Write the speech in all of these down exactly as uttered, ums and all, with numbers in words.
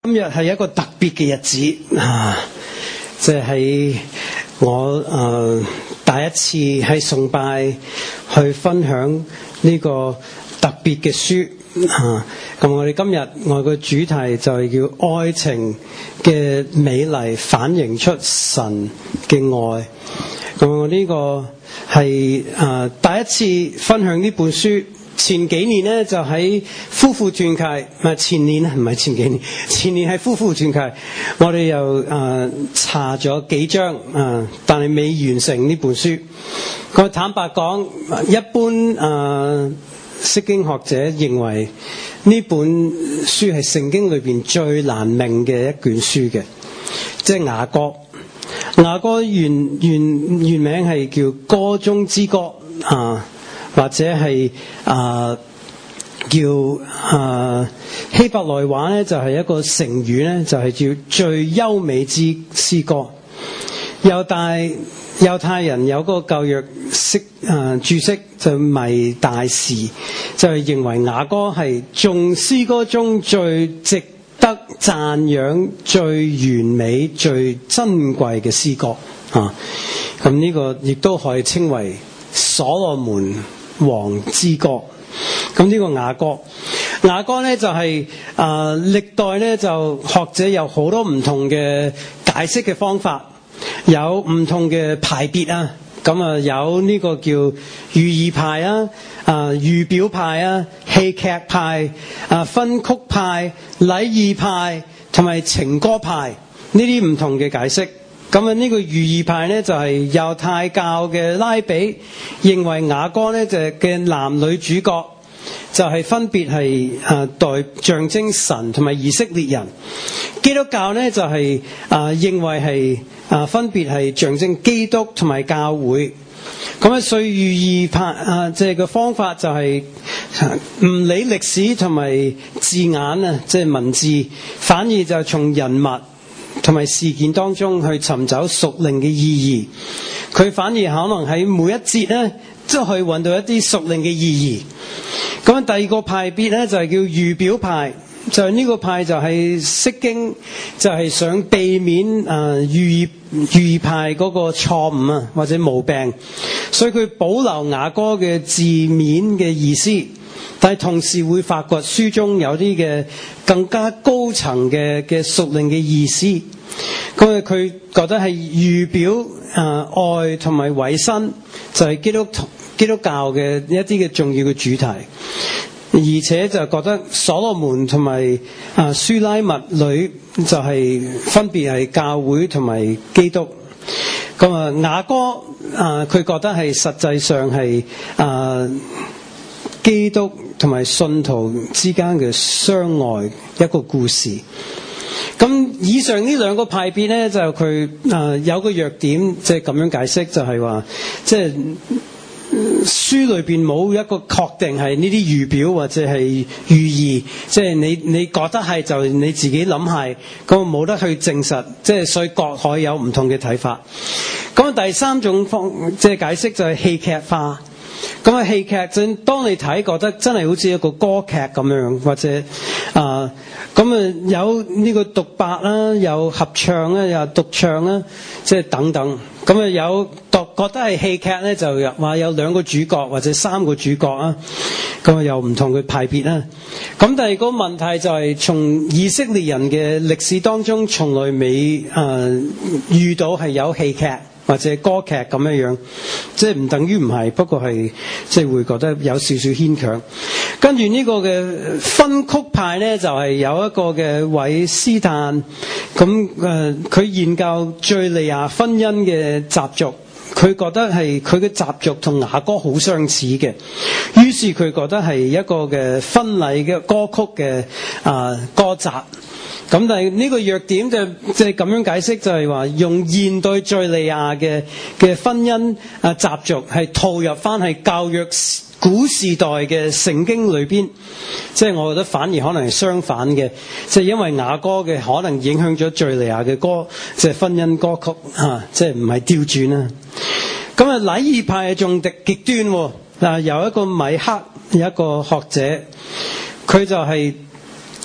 今日係一個特別嘅日子啊！即係喺我誒、呃、第一次喺崇拜去分享呢個特別嘅書啊！咁我哋今日我個主題就係叫愛情嘅美麗反映出神嘅愛。咁我呢個係誒、呃、第一次分享呢本書。前幾年咧就喺夫婦團契，唔係前年唔係前幾年，前年係夫婦團契，我哋又誒、呃、查咗幾章啊、呃，但係未完成呢本書。我坦白講，一般誒釋經學者認為呢本書係聖經裏邊最難明嘅一卷書嘅，即係雅歌。雅歌原原原名係叫歌中之歌啊。或者係啊、呃、叫啊、呃、希伯來話咧就係、是、一個成語咧就係、是、叫最優美之詩歌。猶大猶太人有個舊約釋啊注釋就迷大士，就係、是、認為雅歌係眾詩歌中最值得讚揚、最完美、最珍貴嘅詩歌啊。咁呢個亦都可以稱為所羅門王之歌。咁呢個雅歌，雅歌咧就係、是、啊、呃、歷代咧就學者有好多唔同嘅解釋嘅方法，有唔同嘅派別啊。咁啊有呢個叫寓意派啊、啊預表派啊、戲劇派啊、分曲派、禮儀派同埋情歌派呢啲唔同嘅解釋。咁啊，呢個寓意派咧就係猶太教嘅拉比認為雅歌咧就嘅男女主角就係分別係啊代象徵神同埋以色列人。基督教咧就係啊認為係啊分別係象徵基督同埋教會。咁啊，所以寓意派啊即係個方法就係唔理歷史同埋字眼啊，即係文字，反而就從人物同埋事件當中去尋找屬靈嘅意義，佢反而可能喺每一節咧，都可以揾到一啲屬靈嘅意義。咁第二個派別咧就係叫預表派，就係呢個派就係釋經，就係想避免誒寓意寓意派嗰個錯誤啊或者毛病，所以佢保留雅歌嘅字面嘅意思。但係同時會發掘書中有啲嘅更加高層嘅嘅屬靈嘅意思，咁啊佢覺得係預表啊、呃、愛同埋委身，就係、是、基督基督教嘅一啲嘅重要嘅主題，而且就覺得所羅門同埋啊書拉密女就係分別係教會同埋基督。咁啊雅歌啊佢覺得係實際上係啊基督同埋信徒之間嘅相愛一個故事。咁以上呢兩個派別咧，就佢啊、呃、有個弱點，即係咁樣解釋，就係話即係書裏邊冇一個確定係呢啲預表或者係寓意，即係你你覺得係就你自己諗係，咁冇得去證實，即係所以各可以有唔同嘅睇法。咁第三種方即係解釋就係戲劇化。咁啊戲劇就當你睇覺得真係好似一個歌劇咁樣，或者啊咁啊有呢個獨白啦，有合唱啦，有獨唱啦，即係等等。咁啊有覺覺得係戲劇咧，就話有兩個主角或者三個主角啊。咁啊有唔同嘅派別啦。咁第二個問題就係從以色列人嘅歷史當中，從來未啊遇到係有戲劇或者歌劇咁樣樣，即係唔等於唔係，不過係即係會覺得有少少牽強。跟住呢個嘅分曲派咧，就係、是、有一個嘅韋斯坦，咁誒佢研究敘利亞婚姻嘅習俗，佢覺得係佢嘅習俗同雅歌好相似嘅，於是佢覺得係一個嘅婚禮嘅歌曲嘅啊、呃、歌集。咁但係呢個弱點就即係咁樣解釋，就係話用現代敘利亞嘅嘅婚姻啊習俗係套入翻係舊約古時代嘅聖經裏邊，即係我覺得反而可能係相反嘅，即係因為雅歌嘅可能影響咗敘利亞嘅歌，即係婚姻歌曲嚇，即係唔係調轉啦。咁啊禮儀派係仲極極端嗱，有一個米克有一個學者，佢就係、是。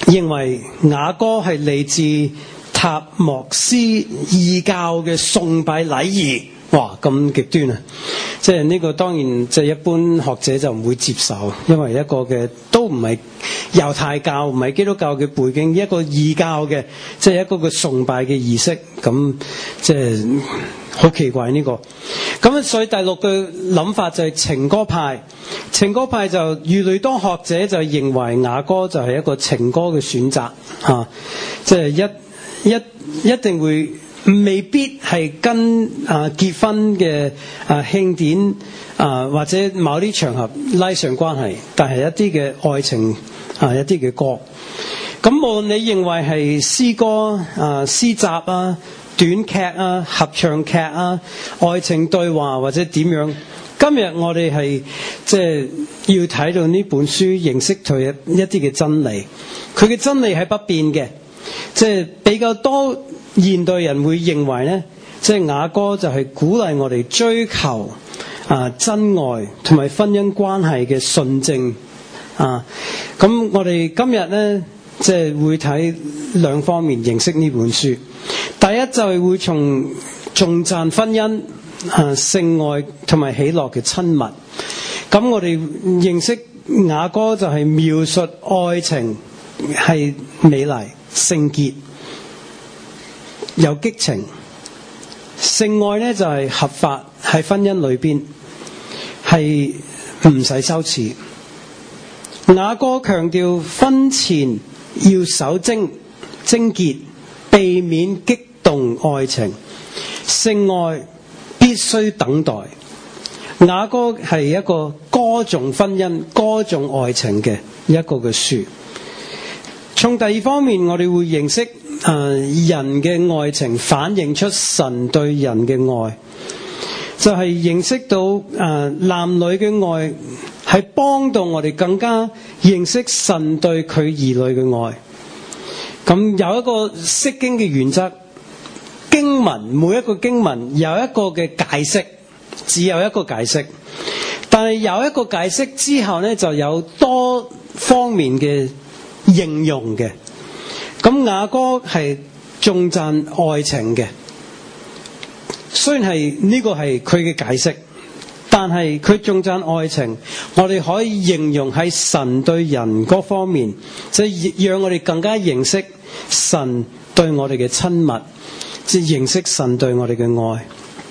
認為雅歌係嚟自塔莫斯異教嘅崇拜禮儀。哇，咁極端啊！即係呢個當然即係一般學者就唔會接受，因為一個嘅都唔係猶太教，唔係基督教嘅背景，一個異教嘅即係一個嘅崇拜嘅儀式，咁即係好奇怪呢個。咁所以第六個諗法就係情歌派，情歌派就越嚟越多學者就認為雅歌就係一個情歌嘅選擇嚇，即係一一一定會。未必係跟啊結婚嘅啊慶典啊或者某啲場合拉上關係，但係一啲嘅愛情啊一啲嘅歌。咁無論你認為係詩歌啊、詩集啊、短劇啊、合唱劇啊、愛情對話或者點樣，今日我哋係即係要睇到呢本書，認識佢一啲嘅真理。佢嘅真理係不變嘅，即係比較多。現代人會認為呢，即係雅歌就係鼓勵我哋追求啊真愛同埋婚姻關係嘅純正啊。咁我哋今日呢，即係會睇兩方面認識呢本書。第一就係會從頌讚婚姻啊、性愛同埋喜樂嘅親密。咁我哋認識雅歌就係描述愛情係美麗、聖潔。有激情，性愛呢就係合法喺婚姻裏邊，係唔使羞恥。雅歌強調婚前要守貞貞潔，避免激動愛情，性愛必須等待。雅歌係一個歌頌婚姻、歌頌愛情嘅一個嘅書。從第二方面，我哋會認識。誒、呃、人嘅愛情反映出神對人嘅愛，就係、是、認識到誒、呃、男女嘅愛係幫到我哋更加認識神對佢兒女嘅愛。咁有一個釋經嘅原則，經文每一個經文有一個嘅解釋，只有一個解釋，但係有一個解釋之後呢，就有多方面嘅應用嘅。咁雅歌係頌讚愛情嘅，雖然係呢個係佢嘅解釋，但係佢頌讚愛情，我哋可以形容喺神對人嗰方面，即係讓我哋更加認識神對我哋嘅親密，即係認識神對我哋嘅愛。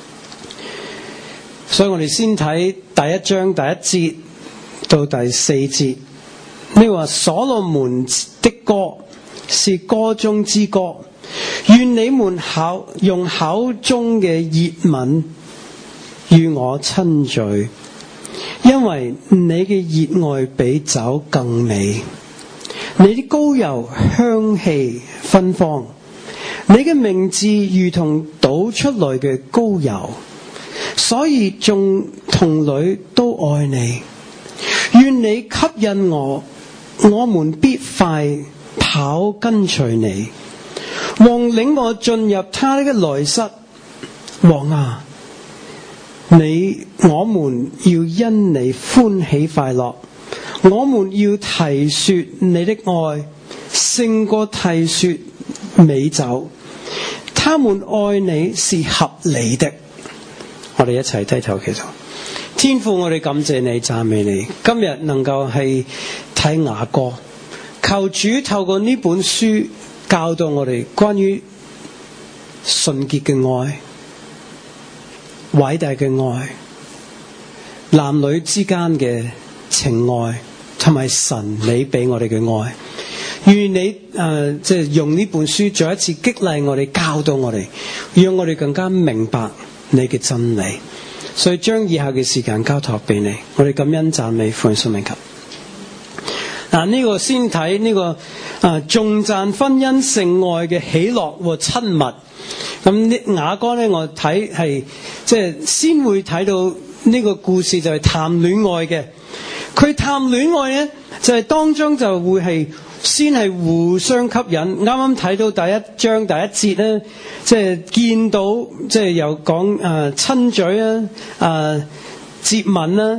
所以我哋先睇第一章第一節到第四節，你話所羅門的歌是歌中之歌，願你們口用口中嘅熱吻與我親嘴，因為你嘅熱愛比酒更美，你的膏油香氣芬芳，你嘅名字如同倒出來嘅膏油，所以眾童女都愛你。願你吸引我，我們必快跑跟隨你。王領我進入他的來室，王啊，你我們要因你歡喜快樂，我們要提說你的愛勝過提說美酒，他們愛你是合理的。我哋一齊低頭祈禱。天父，我哋感謝你，讚美你，今日能夠係睇雅歌，求主透過呢本書教導我哋關於純潔嘅愛、偉大嘅愛、男女之間嘅情愛，同埋神你俾我哋嘅愛。願你誒即係用呢本書再一次激勵我哋，教導我哋，讓我哋更加明白你嘅真理。所以將以下嘅時間交託俾你，我哋感恩讚美奉聖名求。嗱，呢個先睇呢、這個啊頌讚婚姻性愛嘅喜樂和親密。咁呢雅歌咧，我睇係即係先會睇到呢個故事就係談戀愛嘅。佢談戀愛咧就係、是、當中就會係先係互相吸引。啱啱睇到第一章第一節咧，即係見到即係又講誒親嘴啊、誒接吻啦。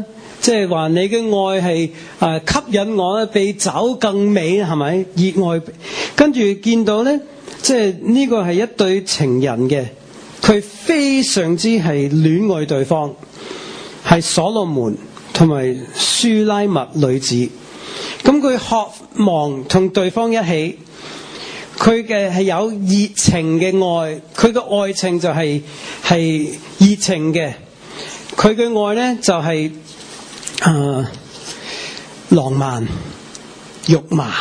即係話你嘅愛係啊吸引我比酒更美，係咪？熱愛，跟住見到咧，即係呢個係一對情人嘅，佢非常之係戀愛對方，係所羅門同埋書拉密女子。咁佢渴望同對方一起，佢嘅係有熱情嘅愛，佢嘅愛情就係係熱情嘅，佢嘅愛咧就係、是。啊、呃，浪漫、肉麻，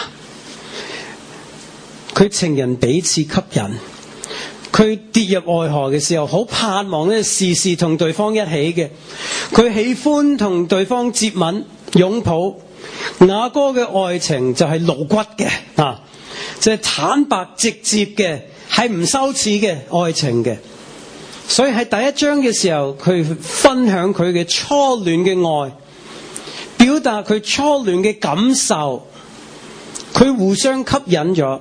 佢情人彼此吸引，佢跌入愛河嘅時候，好盼望咧時時同對方一起嘅，佢喜歡同對方接吻、擁抱。雅歌嘅愛情就係露骨嘅啊，就係、是、坦白直接嘅，係唔羞恥嘅愛情嘅。所以喺第一章嘅時候，佢分享佢嘅初戀嘅愛。表達佢初戀嘅感受，佢互相吸引咗，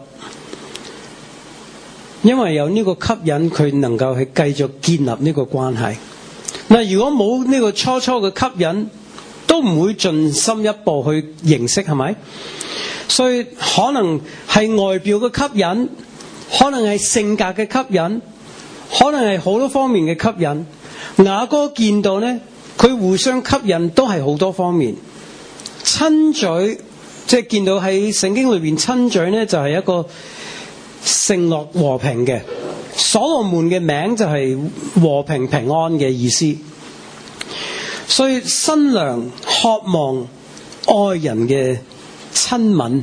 因為有呢個吸引，佢能夠去繼續建立呢個關係。嗱，如果冇呢個初初嘅吸引，都唔會進深一步去認識，係咪？所以可能係外表嘅吸引，可能係性格嘅吸引，可能係好多方面嘅吸引。雅歌見到呢，佢互相吸引都係好多方面。親嘴，即係見到喺聖經裏邊親嘴呢，就係一個承諾和平嘅。所羅門嘅名就係和平平安嘅意思。所以新娘渴望愛人嘅親吻，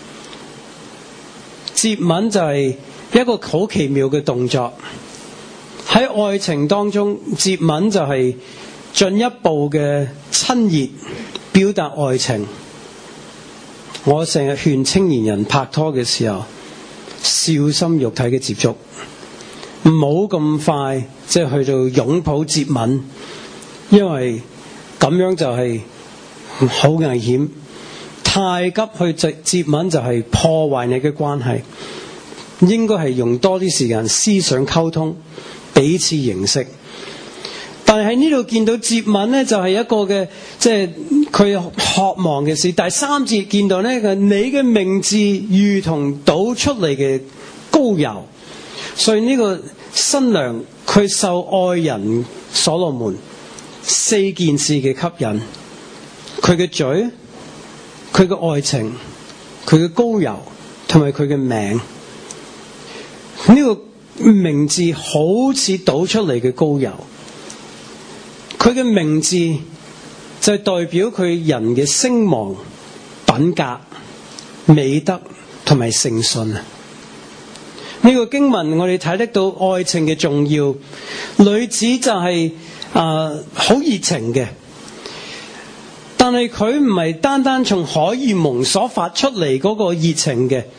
接吻就係一個好奇妙嘅動作。喺愛情當中，接吻就係進一步嘅親熱，表達愛情。我成日勸青年人拍拖嘅時候，小心肉體嘅接觸，唔好咁快即係去到擁抱接吻，因為咁樣就係好危險。太急去接接吻就係破壞你嘅關係。應該係用多啲時間思想溝通，彼此認識。但係喺呢度見到接吻呢，就係、是、一個嘅，即係佢渴望嘅事。第三節見到呢，你嘅名字如同倒出嚟嘅膏油。所以呢個新娘佢受愛人所羅門四件事嘅吸引，佢嘅嘴、佢嘅愛情、佢嘅膏油同埋佢嘅名。呢、這個名字好似倒出嚟嘅膏油。佢嘅名字就係代表佢人嘅聲望、品格、美德同埋誠信啊！呢個經文我哋睇得到愛情嘅重要。女子就係啊好熱情嘅，但係佢唔係單單從荷爾蒙所發出嚟嗰個熱情嘅，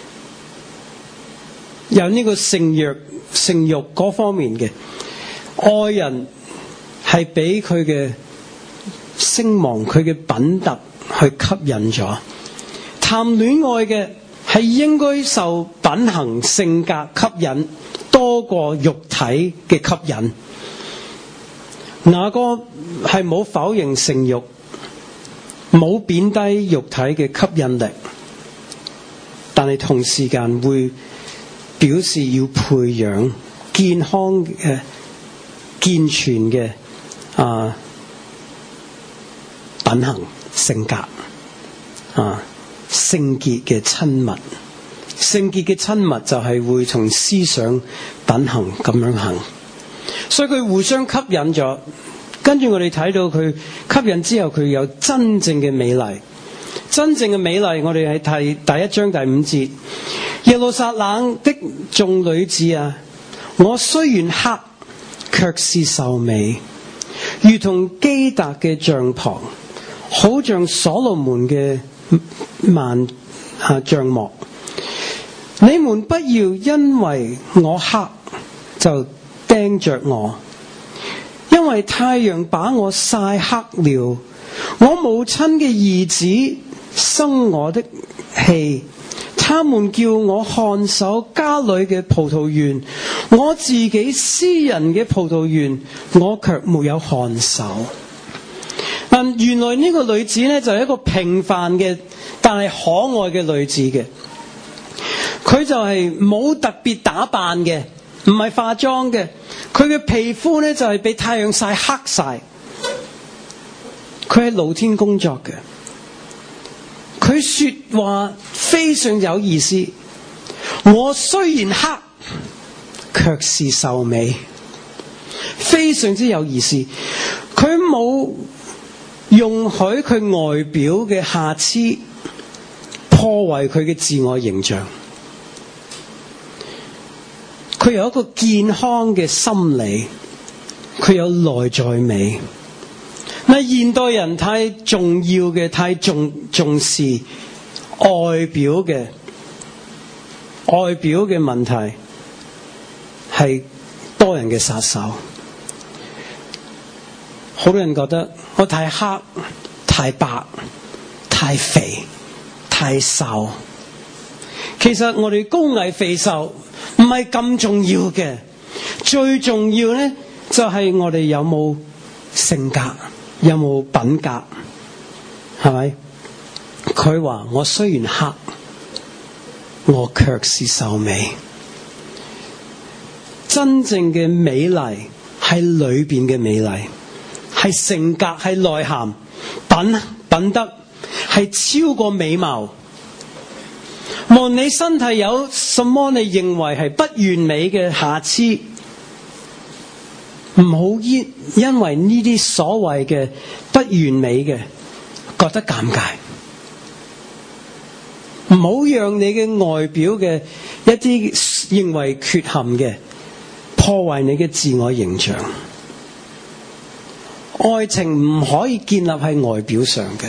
有呢個性慾、性慾嗰方面嘅愛人。係俾佢嘅聲望、佢嘅品德去吸引咗。談戀愛嘅係應該受品行、性格吸引多過肉體嘅吸引。雅歌係冇否認性慾，冇貶低肉體嘅吸引力，但係同時間會表示要培養健康嘅、健全嘅。啊，品行、性格，啊，聖潔嘅親密，聖潔嘅親密就係會從思想、品行咁樣行，所以佢互相吸引咗。跟住我哋睇到佢吸引之後，佢有真正嘅美麗，真正嘅美麗。我哋係睇第一章第五節，耶路撒冷的眾女子啊，我雖然黑，卻是秀美。如同基達嘅帳篷，好像所羅門嘅幔啊帳幕。你們不要因為我黑就盯着我，因為太陽把我曬黑了。我母親嘅兒子生我的氣，他們叫我看守家裏嘅葡萄園，我自己私人嘅葡萄園，我卻沒有看守。 但原來呢個女子呢，就係一個平凡嘅但係可愛嘅女子嘅，佢就係冇特別打扮嘅，唔係化妝嘅，佢嘅皮膚呢，就係被太陽曬黑晒，佢喺露天工作嘅，佢說話非常有意思，我雖然黑，卻是秀美，非常之有意思。佢冇容許佢外表嘅瑕疵破壞佢嘅自我形象，佢有一個健康嘅心理，佢有內在美。嗱，現代人太重要嘅，太重重視外表嘅外表嘅問題，係多人嘅殺手。好多人覺得我太黑、太白、太肥、太瘦。其實我哋高矮肥瘦唔係咁重要嘅，最重要呢就係我哋有冇性格，有冇品格，係咪？佢話我雖然黑，我卻是秀美。真正嘅美麗係裏邊嘅美麗，係性格，係內涵，品品德係超過美貌。無論你身體有什麼你認為係不完美嘅瑕疵，唔好因因為呢啲所謂嘅不完美嘅覺得尷尬，唔好讓你嘅外表嘅一啲認為缺陷嘅破壞你嘅自我形象。愛情唔可以建立喺外表上嘅，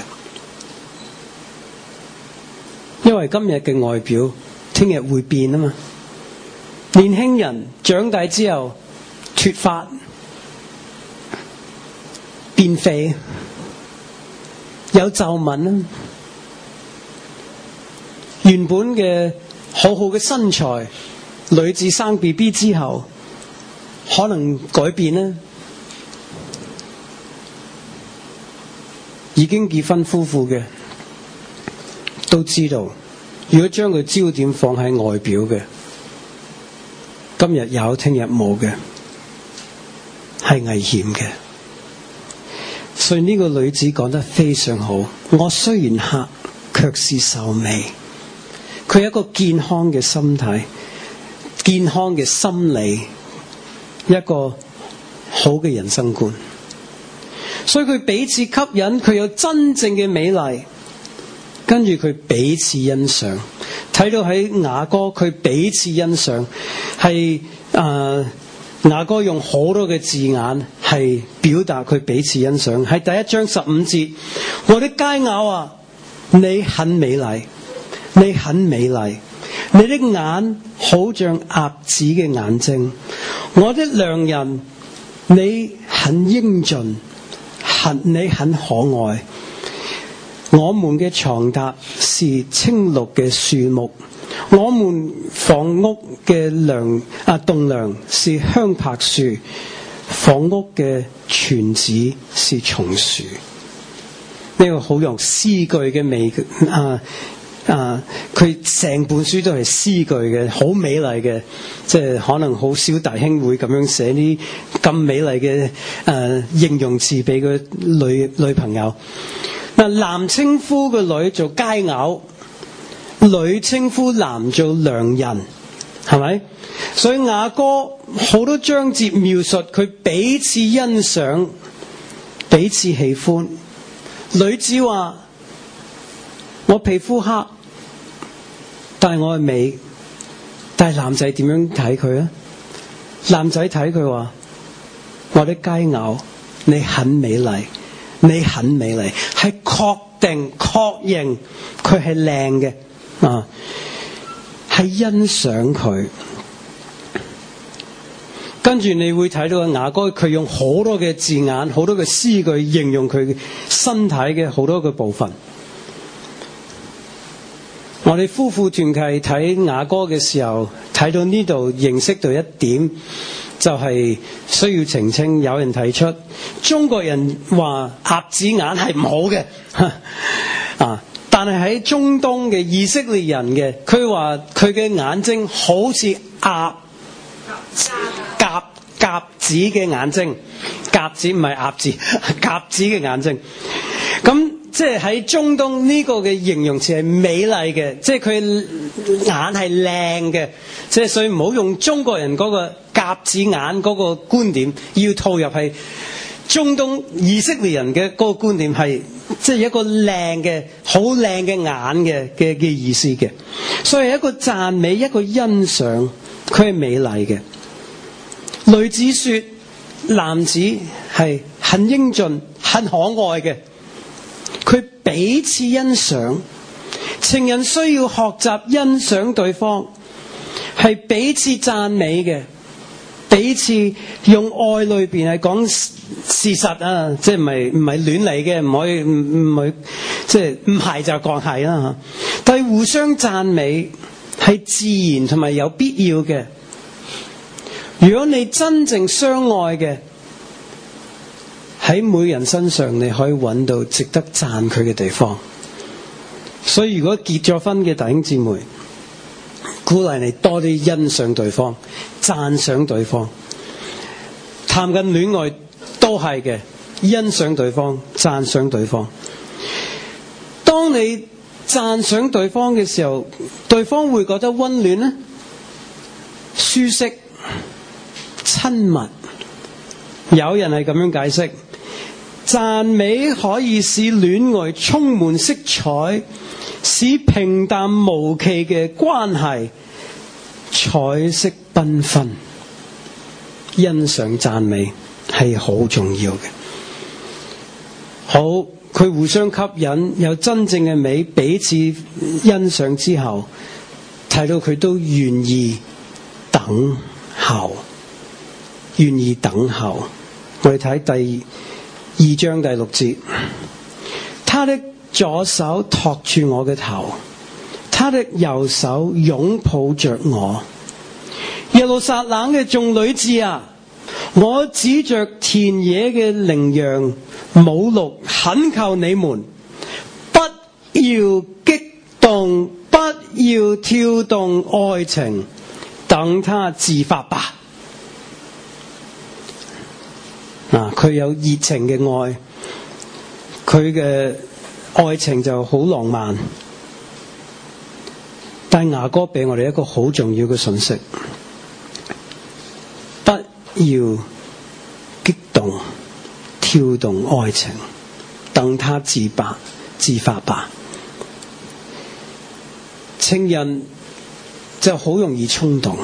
因為今日嘅外表聽日會變啊嘛。年輕人長大之後脫髮變肥，有皺紋啊，原本嘅好好嘅身材，女子生 B B 之後可能改變啦。已經結婚夫婦嘅都知道，如果將佢焦點放喺外表嘅，今日有聽日冇嘅，係危險嘅。所以呢個女子講得非常好，我雖然黑，卻是秀美。佢有一個健康嘅心態，健康嘅心理，一個好嘅人生觀。所以佢彼此吸引，佢有真正嘅美麗，跟住佢彼此欣賞。睇到喺雅歌，佢彼此欣賞，係誒雅歌用好多嘅字眼係表達佢彼此欣賞。係第一章十五節，我的佳偶啊，你很美麗，你很美麗，你的眼好像鴿子嘅眼睛，我的良人，你很英俊，你很可愛。我們嘅床榻是青綠嘅樹木，我們房屋嘅梁啊棟梁是香柏樹，房屋嘅椽子是松樹。呢個好用詩句嘅美啊啊！佢成本書都係詩句嘅，好美麗嘅，即係可能好少弟兄會咁樣寫啲咁美麗嘅誒形容詞俾個女女朋友。嗱，男稱呼個女做佳偶，女稱呼男做良人，係咪？所以雅歌好多章節描述佢彼此欣賞，彼此喜歡。女子話：我皮膚黑，但係我係美。但係男仔點樣睇佢啊？男仔睇佢話：我的佳偶，你很美麗，你很美麗，係確定確認佢係靚嘅啊，係欣賞佢。跟住你會睇到個雅歌，佢用好多嘅字眼，好多嘅詩句形容佢身體嘅好多嘅部分。 我哋夫婦團契睇雅歌嘅時候，睇到呢度認識到一點，就係需要澄清。有人提出中國人話鴨子眼係唔好嘅啊，但係喺中東嘅以色列人嘅，佢話佢嘅眼睛好似鴨鴿鴿子嘅眼睛，鴿子唔係鴨子，鴿子嘅眼睛。咁即係喺中東呢個嘅形容詞係美麗嘅，即係佢眼係靚嘅，即係所以唔好用中國人嗰個鴿子眼嗰個觀點，要套入係中東以色列人嘅嗰個觀點，係即係一個靚嘅好靚嘅眼嘅嘅嘅意思嘅，所以係一個讚美，一個欣賞，佢係美麗嘅。女子說男子係很英俊很可愛嘅，佢彼此欣賞，情人需要學習欣賞對方，係彼此讚美嘅，彼此用愛裏邊係講事實啊，即係唔係唔係亂嚟嘅，唔可以唔唔可以即係唔係就講係啦吓，但係互相讚美係自然同埋有必要嘅。如果你真正相愛嘅，喺每人身上你可以揾到值得讚佢嘅地方。所以如果結咗婚嘅弟兄姊妹，鼓勵你多啲欣賞對方，讚賞對方。談緊戀愛都係嘅，欣賞對方，讚賞對方。當你讚賞對方嘅時候，對方會覺得溫暖呢，舒適、親密。有人係咁樣解釋，讚美可以使戀愛充滿色彩，使平淡無奇嘅關係彩色繽紛。欣賞讚美係好重要嘅。好，佢互相吸引，有真正嘅美，彼此欣賞之後，睇到佢都願意等候，願意等候。我哋睇第二章第六節，他的左手托住我嘅頭，他的右手擁抱着我。耶路撒冷嘅眾女子啊，我指着田野嘅羚羊母鹿懇求你們，不要激動，不要跳動愛情，等它自發吧。啊，佢有熱情嘅愛，佢嘅愛情就好浪漫。但雅歌俾我哋一個好重要嘅信息，不要激動跳動愛情，等它自發自發吧。情人就好容易衝動，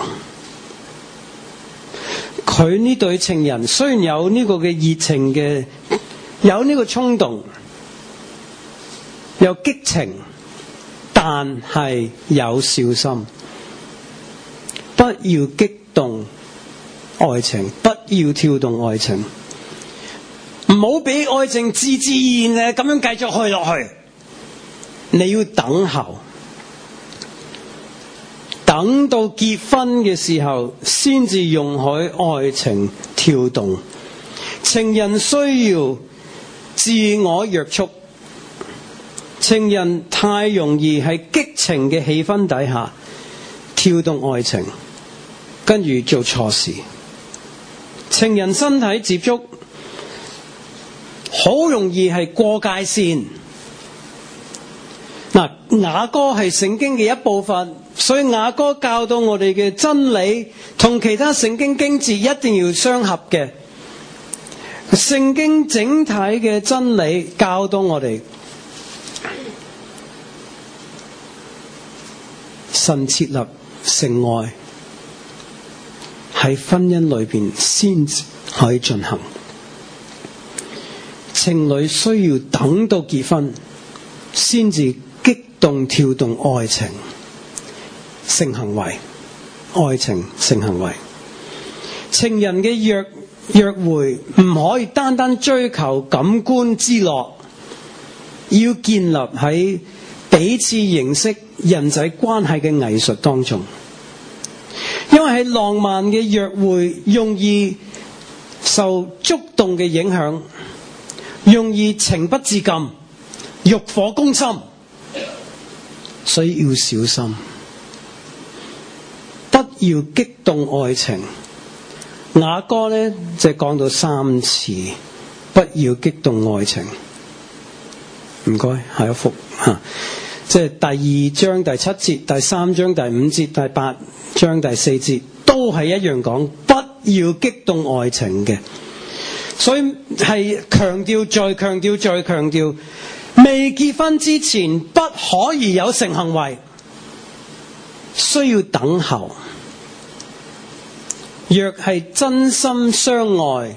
佢呢對情人雖然有呢個嘅熱情嘅，有呢個衝動，有激情，但係有小心，不要激動愛情，不要跳動愛情，唔好俾愛情自自然誒咁樣繼續去落去。你要等候，等到結婚嘅時候，先至容許愛情跳動。情人需要自我約束，情人太容易喺激情嘅氣氛底下跳動愛情，跟住做錯事。情人身體接觸好容易係過界線。嗱，雅歌係聖經嘅一部分，所以雅歌教導我哋嘅真理同其他聖經經節一定要相合嘅。聖經整體嘅真理教導我哋，神設立性愛喺婚姻裏邊先可以進行。情侶需要等到結婚先至激動跳動愛情性行為，愛情性行為。情人嘅約約會唔可以單單追求感官之樂，要建立喺彼此認識人際關係嘅藝術當中。因為喺浪漫嘅約會容易受觸動嘅影響，容易情不自禁，欲火攻心，所以要小心，不要激動愛情。雅歌呢，就講到三次，不要激動愛情。唔該，下一幅吓，即係第二章第七節、第三章第五節、第八章第四節都係一樣講不要激動愛情嘅，所以係強調再強調再強調，未結婚之前不可以有性行為，需要等候。若係真心相愛，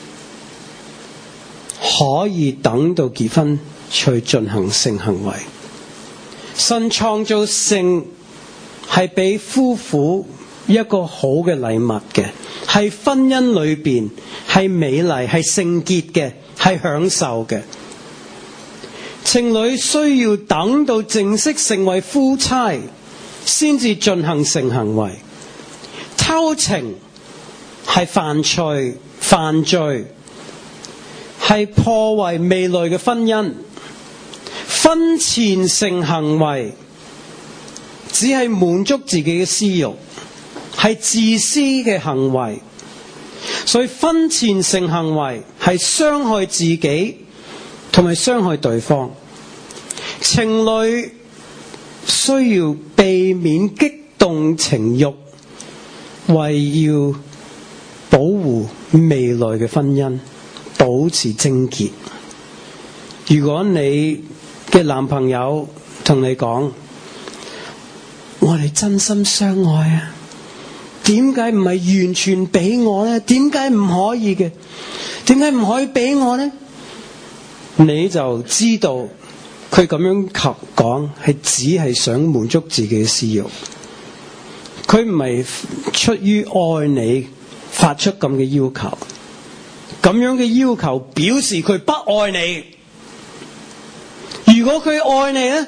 可以等到結婚去進行性行為。神創造性係俾夫婦一個好嘅禮物嘅，係婚姻裏邊係美麗、係聖潔嘅、係享受嘅。情侶需要等到正式成為夫妻先至進行性行為。偷情係犯罪，犯罪係破壞未來嘅婚姻。婚前性行為只係滿足自己嘅私欲，係自私嘅行為。所以婚前性行為係傷害自己同埋傷害對方。情侶需要避免激動情慾，為要保護未來嘅婚姻，保持貞潔。如果你嘅男朋友同你講，我哋真心相愛啊，點解唔係完全俾我呢？點解唔可以嘅？點解唔可以俾我呢？你就知道佢咁樣講係只係想滿足自己嘅私欲，佢唔係出於愛你發出咁嘅要求。咁樣嘅要求表示佢不愛你。如果佢愛你咧，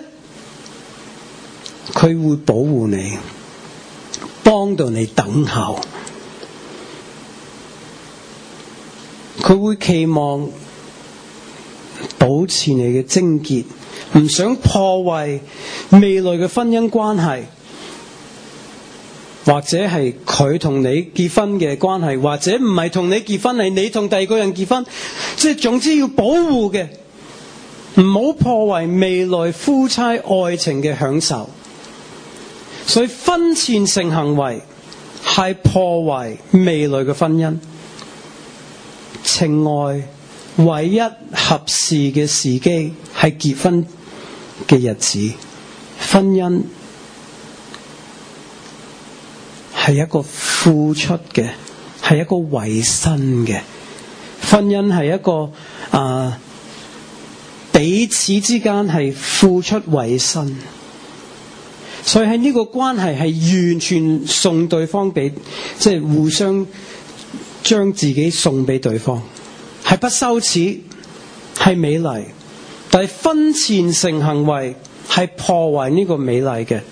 佢會保護你，幫到你等候。佢會期望保持你嘅貞潔，唔想破壞未來嘅婚姻關係，或者係佢同你結婚嘅關係，或者唔係同你結婚，係你同第二個人結婚，即係總之要保護嘅。唔好破壞未來夫妻愛情嘅享受。所以婚前性行為係破壞未來嘅婚姻。情愛唯一合適嘅時機係結婚嘅日子。婚姻係一個付出嘅，係一個委身嘅。婚姻係一個啊、呃彼此之間係付出委身，所以喺呢個關係係完全送對方俾，即係互相將自己送俾對方，係不羞恥，係美麗。但係婚前性行為係破壞呢個美麗嘅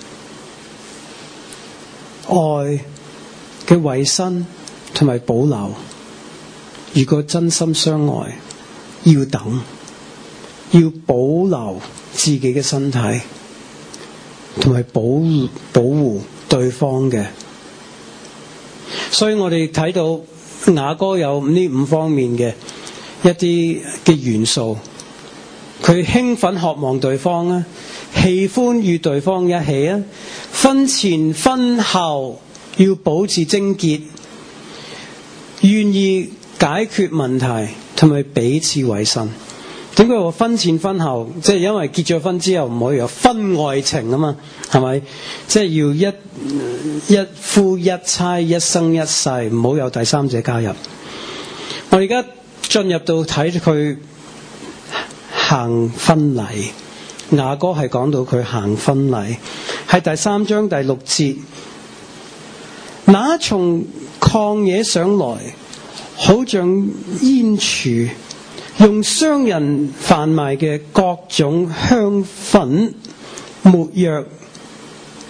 愛嘅委身同埋保留。如果真心相愛，要等。要保留自己嘅身體，同埋保保護對方嘅。所以我哋睇到雅歌有呢五方面嘅一啲嘅元素。佢興奮渴望對方啊，喜歡與對方一起啊，婚前婚後要保持貞潔，願意解決問題，同埋彼此委身。點解話婚前婚後？即係因為結咗婚之後唔可以有婚外情啊嘛，係咪？即係要一一夫一妻，一生一世，唔好有第三者加入。我而家進入到睇佢行婚禮，雅歌係講到佢行婚禮，係第三章第六節。那從曠野上來，好像煙柱，用商人販賣嘅各種香粉、沒藥、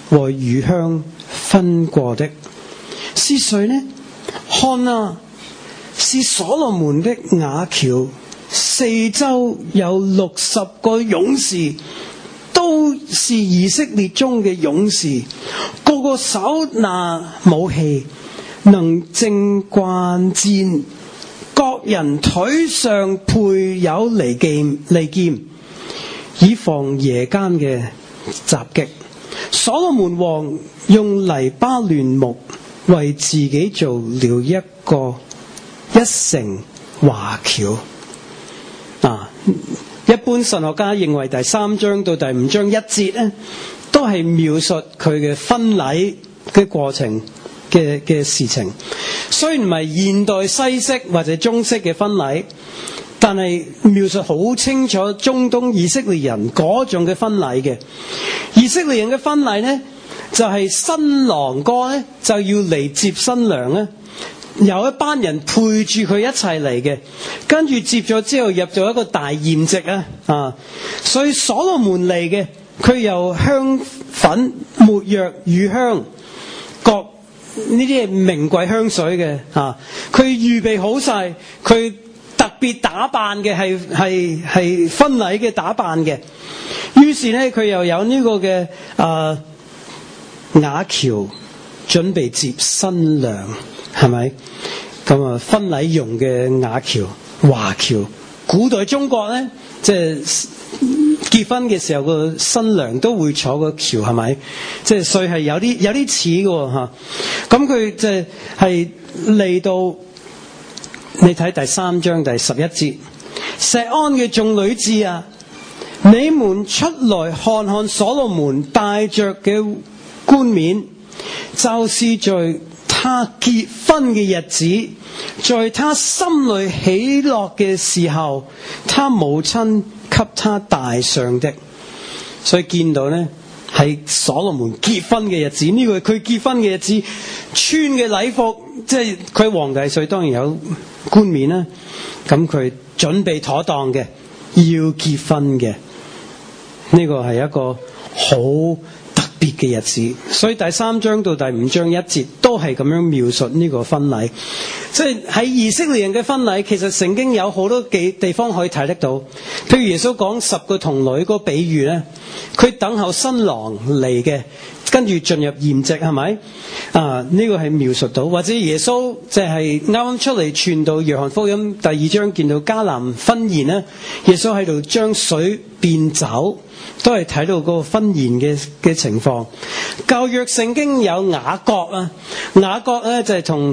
和乳香分過的是誰呢？看啊，是所羅門的瓦橋，四周有六十個勇士，都是以色列中嘅勇士，個個手拿武器，能正慣戰，各人腿上配有利劍，利劍以防夜間嘅襲擊。所羅門王用黎巴嫩木為自己做了一個一乘華橋。啊，一般神學家認為第三章到第五章一節咧，都係描述佢嘅婚禮嘅過程嘅嘅事情。雖然唔係現代西式或者中式嘅婚禮，但係描述好清楚中東以色列人嗰種嘅婚禮嘅。以色列人嘅婚禮呢，就係、是、新郎哥呢就要嚟接新娘呢，有一班人陪住佢一齊嚟嘅，跟住接咗之後入咗一個大宴席啊啊！所以所羅門嚟嘅，佢由香粉、沒藥、乳香各呢啲係名貴香水嘅啊，佢預備好晒，佢特別打扮嘅係係係婚禮嘅打扮嘅。於是咧，佢又有呢個嘅啊瓦橋準備接新娘，係咪？咁啊，婚禮用嘅瓦橋、華橋，古代中國咧，即係結婚嘅時候個新娘都會坐個橋，係咪？即係所以係有啲有啲似嘅吓。咁佢即係係嚟到，你睇第三章第十一節，錫安嘅眾女子啊，你們出來看看所羅門戴着嘅冠冕，就是在他結婚嘅日子，在他心裏喜樂嘅時候，他母親給他戴上的。所以見到呢，係所羅門結婚嘅日子，呢個係佢結婚嘅日子，穿嘅禮服，即係佢皇帝，所以當然有冠冕啦。咁佢準備妥當嘅，要結婚嘅，呢個係一個好特別嘅日子。所以第三章到第五章一節都係咁樣描述呢個婚禮。即係喺以色列人嘅婚禮，其實聖經有好多幾地方可以睇得到。譬如耶穌講十個童女個比喻咧，佢等候新郎嚟嘅，跟住進入宴席，係咪？啊，呢個係描述到。或者耶穌即係啱啱出嚟傳道約翰福音第二章，見到迦南婚宴咧，耶穌喺度將水變酒，都係睇到嗰個婚宴嘅嘅情況。舊約聖經有雅各啊，雅各咧就係同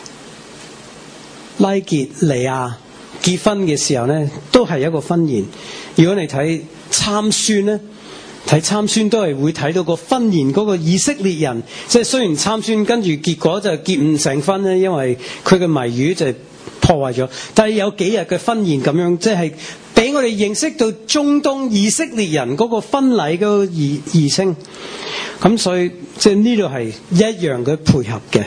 拉結利亞結婚嘅時候咧，都係一個婚宴。如果你睇參孫咧，睇參孫都係會睇到個婚宴嗰個以色列人，即係雖然參孫跟住結果就結唔成婚咧，因為佢嘅謎語就破壞咗，但係有幾日嘅婚宴咁樣，即係俾我哋認識到中東以色列人嗰個婚禮嗰個儀儀稱。咁所以即係呢度係一樣嘅配合嘅。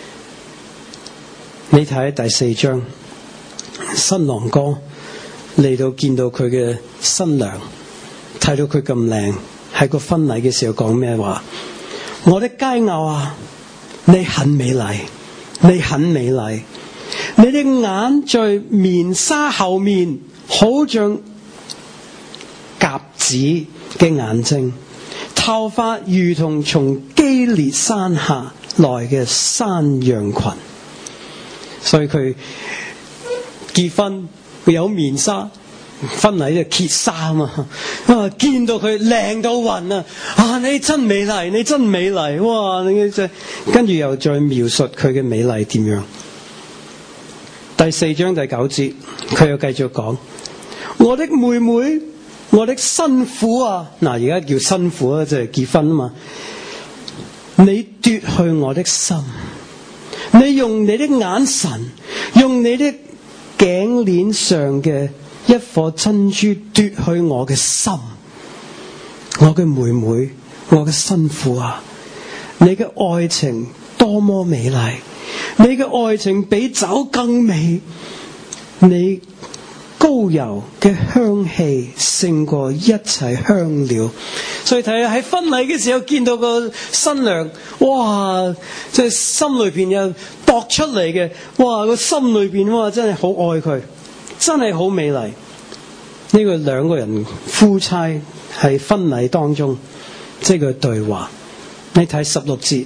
你睇第四章，新郎哥嚟到見到佢嘅新娘，睇到佢咁靚，喺個婚禮嘅時候講咩話？我的佳偶啊，你很美麗，你很美麗，你的眼在面紗後面，好像鴿子嘅眼睛，頭髮如同從基列山下來嘅山羊群。所以佢結婚佢有面紗，婚禮就揭紗啊嘛！啊，見到佢靚到暈啊！啊，你真美麗，你真美麗！哇，你真跟住又再描述佢嘅美麗點樣？第四章第九節，佢又繼續講：我的妹妹，我的新婦啊！嗱，而家叫新婦啊，就係結婚啊嘛！你奪去我的心。你用你的眼神，用你的頸鏈上嘅一顆珍珠奪去我嘅心。我嘅妹妹，我嘅新婦啊，你嘅愛情多麼美麗，你嘅愛情比酒更美，你膏油嘅香氣勝過一切香料。所以睇下喺婚禮嘅時候見到個新娘，哇！即係心裏邊有搏出嚟嘅，哇！個心裏邊哇真係好愛佢，真係好美麗。呢個兩個人夫妻喺婚禮當中，即係佢對話。你睇十六節，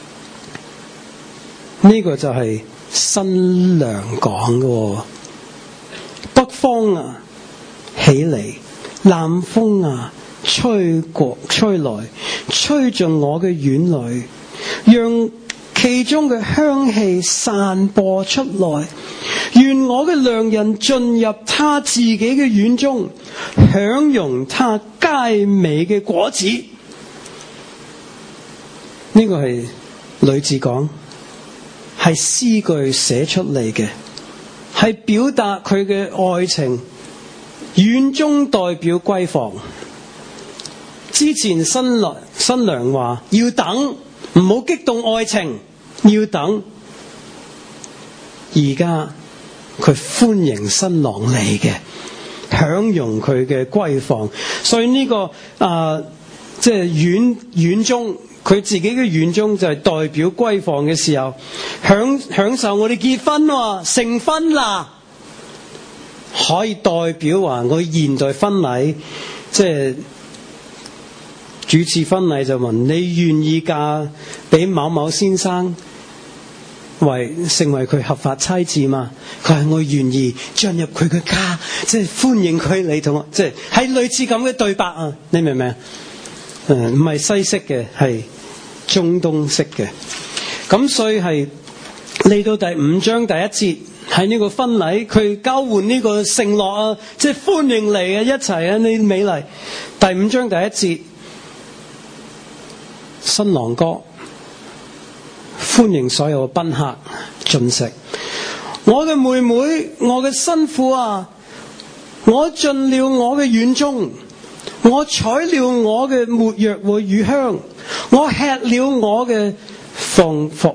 呢個就係新娘講嘅。北方啊，起嚟；南風啊，吹過吹來，吹進我嘅院裏，讓其中嘅香氣散播出來。願我嘅良人進入他自己嘅院中，享用他佳美嘅果子。呢個係女子講，係詩句寫出嚟嘅，係表達佢嘅愛情。院中代表閨房。之前新娘新娘話要等，唔好激動愛情，要等。而家佢歡迎新郎嚟嘅，享用佢嘅閨房。所以呢、這個啊，即、呃、係、就是、院院中。佢自己嘅院中就係代表閨房嘅時候，享享受我哋結婚喎，成婚啦，可以代表話我現代婚禮，即係主持婚禮就問你願意嫁俾某某先生為成為佢合法妻子嘛？佢係我願意進入佢嘅家，即係歡迎佢嚟同我，即係係類似咁嘅對白啊！你明唔明啊？誒，唔係西式嘅，係中東式嘅。咁所以係嚟到第五章第一節，喺呢個婚禮，佢交換呢個承諾啊，即係歡迎嚟啊，一齊啊，你美麗。第五章第一節，新郎哥歡迎所有嘅賓客進食。我嘅妹妹，我嘅新婦啊，我進了我嘅院中。我採了我嘅沒藥和乳香，我吃了我嘅房房，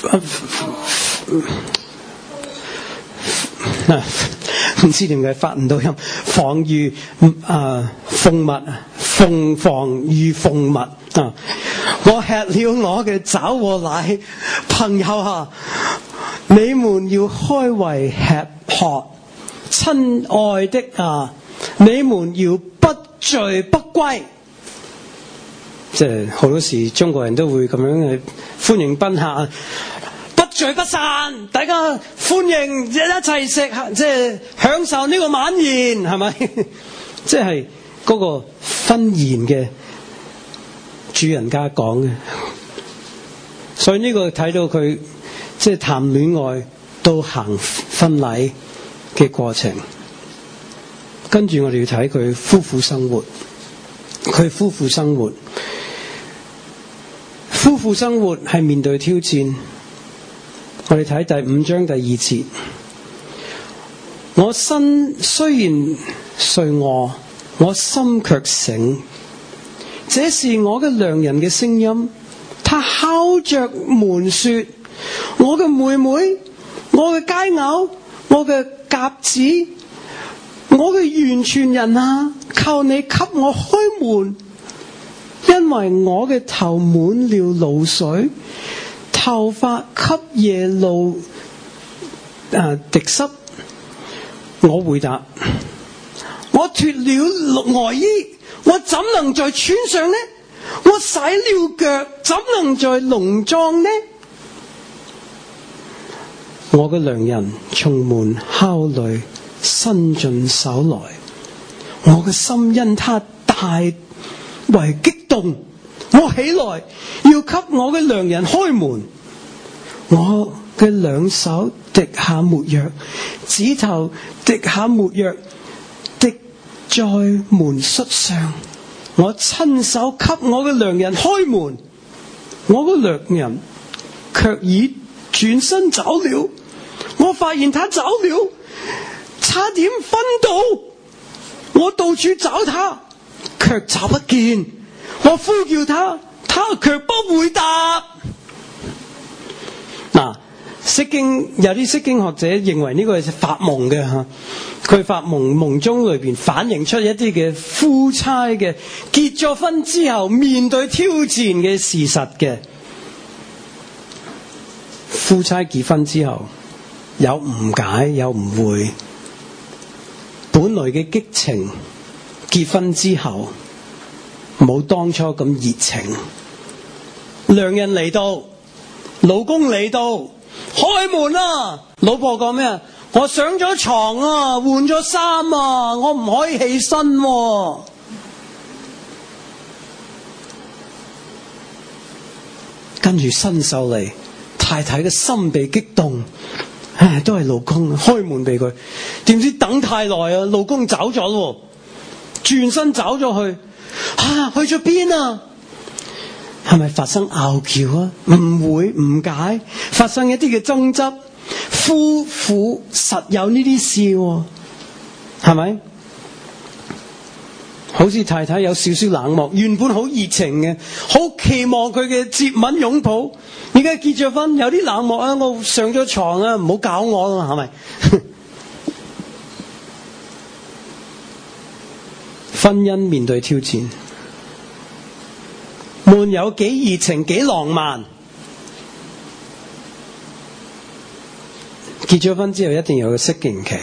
唔知點解發唔到音，房御啊蜂蜜，鳳凰御蜂蜜啊！我吃了我嘅酒和奶，朋友啊，你們要開胃吃喝，親愛的啊，你們要不醉不歸。即係好多時中國人都會咁樣去歡迎賓客，不醉不散，大家歡迎一齊食，即係享受呢個晚宴，係咪？即係嗰個婚宴嘅主人家講嘅。所以呢個睇到佢即係談戀愛到行婚禮嘅過程。跟住我哋要睇佢夫婦生活，佢夫婦生活，夫婦生活係面對挑戰。我哋睇第五章第二節，我身雖然睡臥，我心卻醒。這是我嘅良人嘅聲音，他敲着門說：我嘅妹妹，我嘅佳偶，我嘅鴿子，我嘅完全人啊，求你給我開門，因為我嘅頭滿了露水，頭髮給夜露啊滴濕。我回答：我脫了外衣，我怎能再穿上呢？我洗了腳，怎能再濃妝呢？我嘅良人從門敲裡，伸進手來，我嘅心因他大為激動。我起來要給我嘅良人開門，我嘅兩手滴下沒藥，指頭滴下沒藥，滴在門閂上。我親手給我嘅良人開門，我嘅良人卻已轉身走了。我發現他走了，差點昏倒。我到處找他，卻找不見。我呼叫他，他卻不回答。嗱， 釋經有啲釋經學者認為呢個係發夢嘅嚇，佢發夢夢中裏邊反映出一啲嘅夫妻嘅結咗婚之後面對挑戰嘅事實嘅。夫妻結婚之後有誤解有誤會，本來嘅激情結婚之後冇當初咁熱情。良人嚟到，老公嚟到，開門啦！老婆講咩啊？我上咗床啊，換咗衫啊，我唔可以起身喎。跟住伸手嚟，太太嘅心被激動，唉，都係老公開門俾佢。點知等太耐啊，老公走咗咯，轉身走咗去，啊，去咗邊啊？係咪發生拗撬啊？誤會誤解，發生一啲嘅爭執，夫婦實有呢啲事喎，係咪？好似太太有少少冷漠，原本好熱情嘅，好期望佢嘅接吻擁抱，而家結咗婚有啲冷漠啊！我上咗床啊，唔好搞我啊，係咪？婚姻面對挑戰，沒有幾熱情幾浪漫。結咗婚之後一定有個適應期，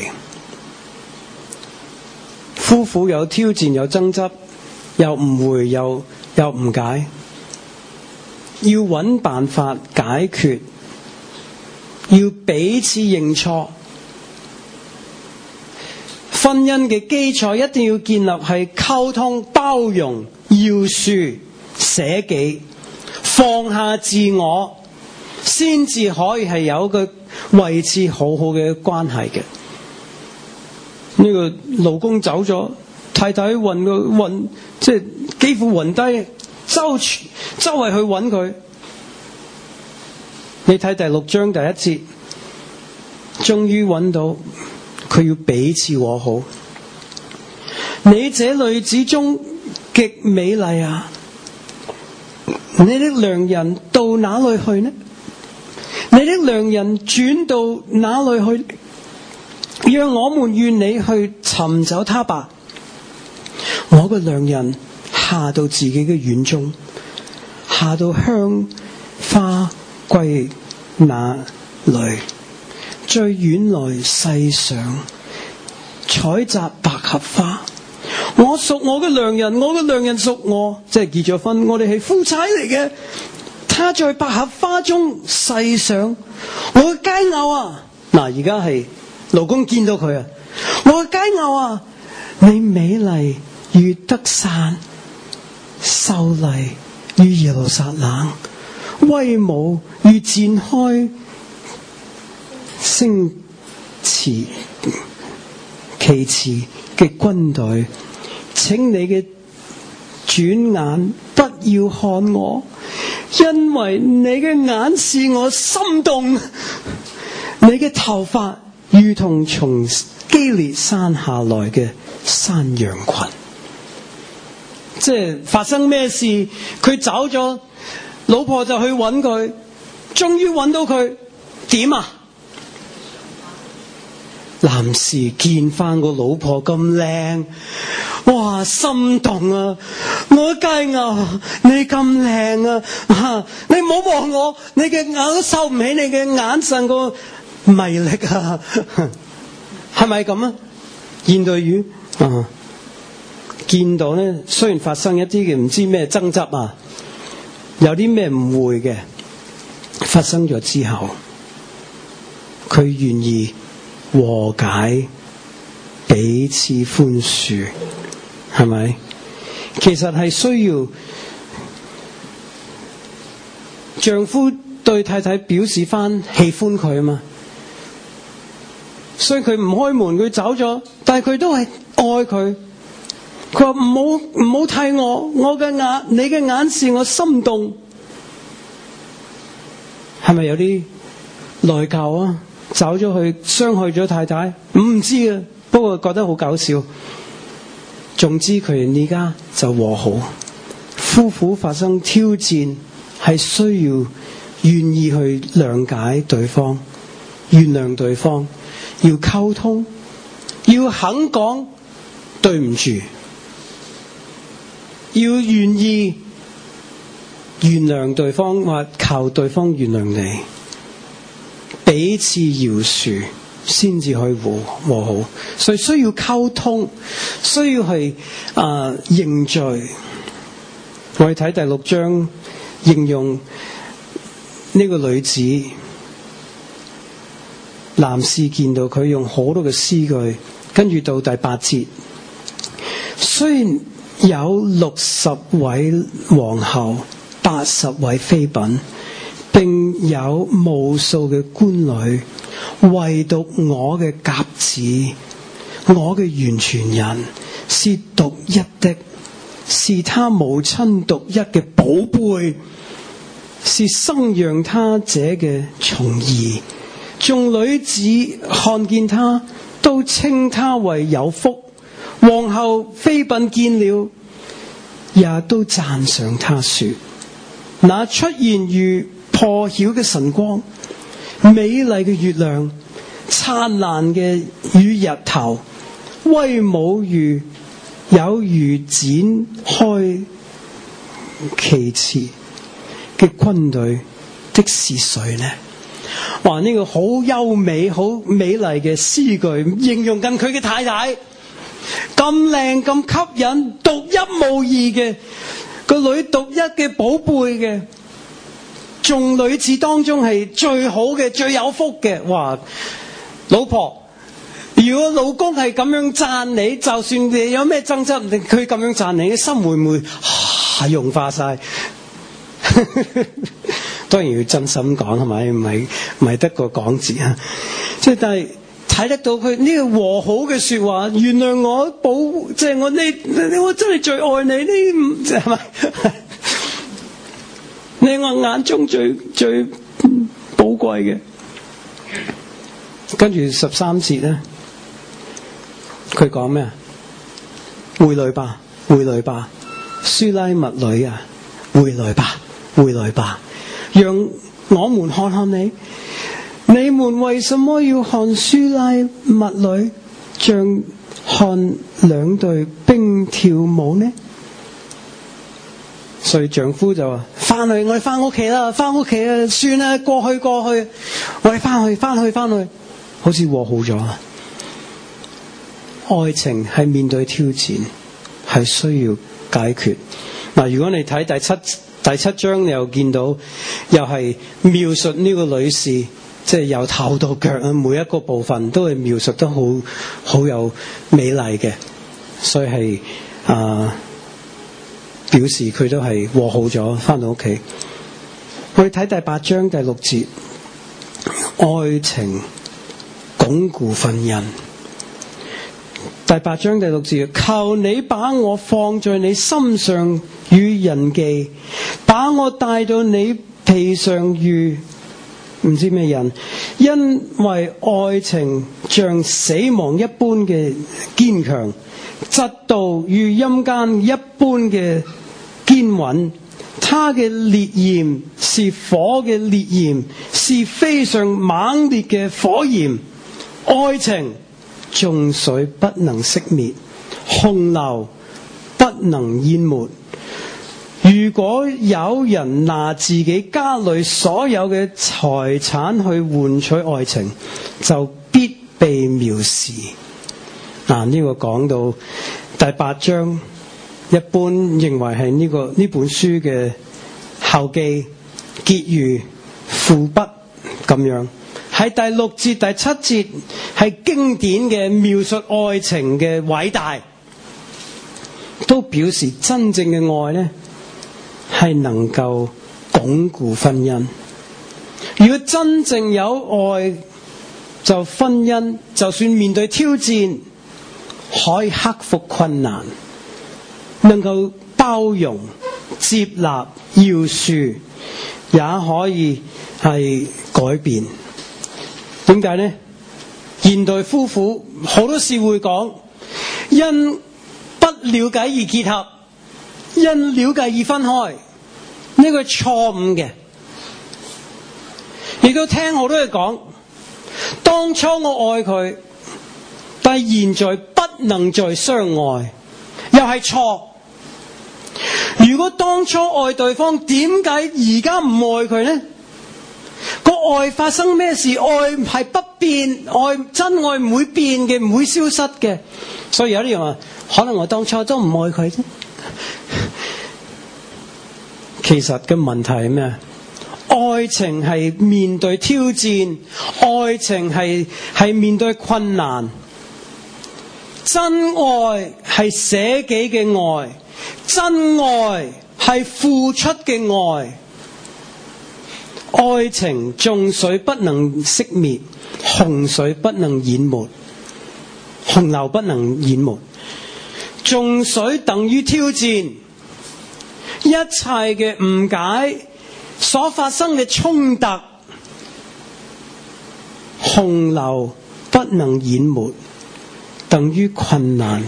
夫婦有挑戰有爭執，有誤會有有誤解，要揾辦法解決，要彼此認錯。婚姻嘅基礎一定要建立係溝通、包容、饒恕、捨己、放下自我，先至可以係有一個維持好好嘅關係嘅。呢、這個老公走咗，太太暈個暈，即係幾乎暈低，周周圍去揾佢。你睇第六章第一節，終於揾到佢要彼此和好。你這女子中極美麗啊！你的良人到哪裏去呢？你的良人轉到哪裏去？讓我們願你去尋找他吧。我嘅良人下到自己嘅院中，下到香花季那裏，最遠來細想採集百合花。我屬我嘅良人，我嘅良人屬我，即係結咗婚，我哋係夫妻嚟嘅。他在百合花中細想，我嘅佳偶啊！嗱，而家係老公見到佢啊，我嘅佳偶啊，你美麗如得散，秀麗如耶路撒冷，威武如展開星旗旗幟嘅軍隊。請你嘅轉眼不要看我，因為你嘅眼是我心動。你嘅頭髮如同從基列山下來嘅山羊群。即係發生咩事，佢走咗，老婆就去揾佢，終於揾到佢，點啊？男士見翻個老婆咁靚，哇，心動啊！我佳偶，你咁靚啊！啊，你唔好望我，你嘅眼都受唔起你嘅眼神個魅力啊！係咪咁啊？現代語啊，見到咧，雖然發生一啲嘅唔知咩爭執啊，有啲咩誤會嘅發生咗之後，佢願意和解，彼此寬恕，係咪？其實係需要丈夫對太太表示翻喜歡佢啊嘛。所以佢唔開門，佢走咗，但係佢都係愛佢。佢話唔好唔好睇我，我嘅眼，你嘅眼是我心動。係咪有啲內疚啊？走咗去傷害咗太太，唔知啊，不過覺得好搞笑。總之佢哋而家就和好，夫婦發生挑戰係需要願意去諒解對方，原諒對方，要溝通，要肯講對唔住，要願意原諒對方，或求對方原諒你，彼此饒恕先至可以和和好。所以需要溝通，需要去啊、呃、認罪。我哋睇第六章，形容呢個女子，男士見到佢用好多嘅詩句，跟住到第八節，雖然有六十位皇后，八十位妃嬪，並有無數嘅官女，唯獨我嘅鴿子，我嘅完全人，是獨一的，是他母親獨一嘅寶貝，是生養他者嘅寵兒。眾女子看見他，都稱他為有福，皇后妃嬪見了，也都讚賞他說：那出現如破曉嘅晨光，美麗嘅月亮，燦爛嘅與日頭，威武如有如展開旗幟嘅軍隊的是誰呢？哇！呢、這個好優美、好美麗嘅詩句，形容緊佢嘅太太，咁靚、咁吸引、獨一無二嘅個女，獨一嘅寶貝嘅，眾女子當中係最好嘅、最有福嘅。哇！老婆，如果老公係咁樣讚你，就算你有咩爭執，佢咁樣讚你，你心會唔會啊融化晒？當然要真心講，係咪？唔係唔係得個講字啊！即係但係睇得到佢呢個和好嘅說話，原諒我保，即係我呢，我真係最愛你呢，係咪？你係我眼中最最寶貴嘅。跟住十三節咧，佢講咩啊？回來吧，回來吧，書拉密女啊，回來吧，回來吧。讓我們看看你，你們為什麼要看書拉密女，像看兩隊兵跳舞呢？所以丈夫就話：翻去，我哋翻屋企啦，翻屋企啦，算啦，過去過去，我哋翻去翻去翻去，好似和好咗啦。愛情係面對挑戰，係需要解決。嗱，如果你睇第七第七章，你又見到又係描述呢個女士，即係由頭到腳啊，每一個部分都係描述得好好有美麗嘅，所以係啊、呃、表示佢都係和好咗，翻到屋企。我哋睇第八章第六節，愛情鞏固婚姻。第八章第六節，求你把我放在你心上與人記，把我帶到你皮上與唔知咩人，因為愛情像死亡一般嘅堅強，嫉妒如陰間一般嘅堅穩。他嘅烈焰是火嘅烈焰，是非常猛烈嘅火焰。愛情眾水不能熄滅，洪流不能淹沒。如果有人拿自己家裏所有嘅財產去換取愛情，就必被藐視。嗱，呢個講到第八章，一般認為係呢個呢本書嘅後記、結語、副筆咁樣。喺第六節、第七節係經典嘅描述愛情嘅偉大，都表示真正嘅愛呢係能夠鞏固婚姻。如果真正有愛，就婚姻就算面對挑戰，可以克服困難，能夠包容、接納、饒恕，也可以係改變。點解呢？現代夫婦好多時會講，因不了解而結合，因了解而分開，呢個係錯誤嘅。 亦都聽好多人講，當初我愛佢，但係現在不能再相愛，又係錯。如果當初愛對方，點解而家唔愛佢呢？個愛發生咩事？愛係不變，愛真愛唔會變嘅，唔會消失嘅。所以有啲人話，可能我當初都唔愛佢啫。其實嘅問題係咩？愛情係面對挑戰，愛情係係面對困難。真愛係捨己嘅愛，真愛係付出嘅愛。愛情眾水不能熄滅，洪水不能淹沒，洪流不能淹沒。眾水等於挑戰，一切嘅誤解所發生嘅衝突，洪流不能淹沒，等於困難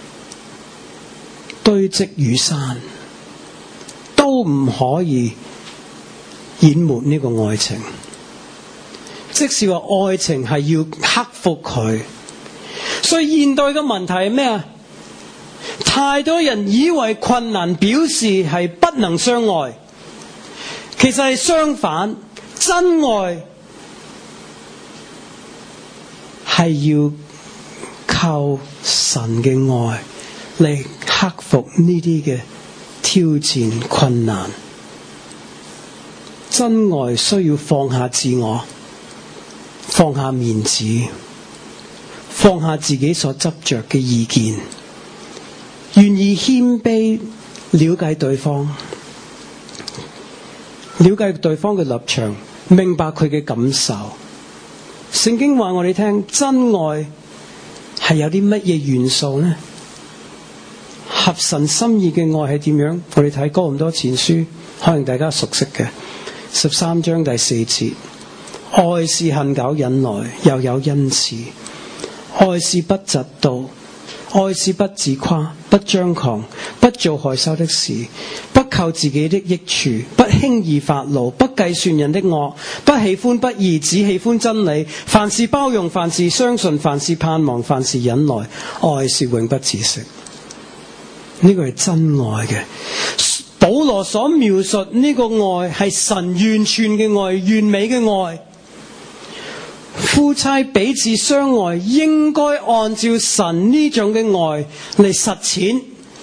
堆積如山，都唔可以淹沒呢個愛情。即是話愛情係要克服佢。所以現代嘅問題係咩啊？太多人以為困難表示係不能相愛，其實係相反。真愛係要靠神嘅愛嚟克服呢啲嘅挑戰困難。真愛需要放下自我，放下面子，放下自己所執着嘅意見，願意謙卑了解對方，了解對方嘅立場，明白佢嘅感受。聖經話我哋聽，真愛係有啲乜嘢元素呢？合神心意嘅愛係點樣？我哋睇哥林多前書，可能大家熟悉嘅十三章第四節，愛是恒久忍耐，又有恩慈；愛是不嫉妒，愛是不自誇，不張狂，不做害羞的事，不求自己的益處，不輕易發怒，不計算人的惡，不喜歡不義，只喜歡真理。凡事包容，凡事相信，凡事盼望，凡事忍耐。愛是永不止息。呢個係真愛嘅。保羅所描述呢個愛係神完全嘅愛，完美嘅愛。夫妻彼此相愛，應該按照神呢種嘅愛嚟實踐。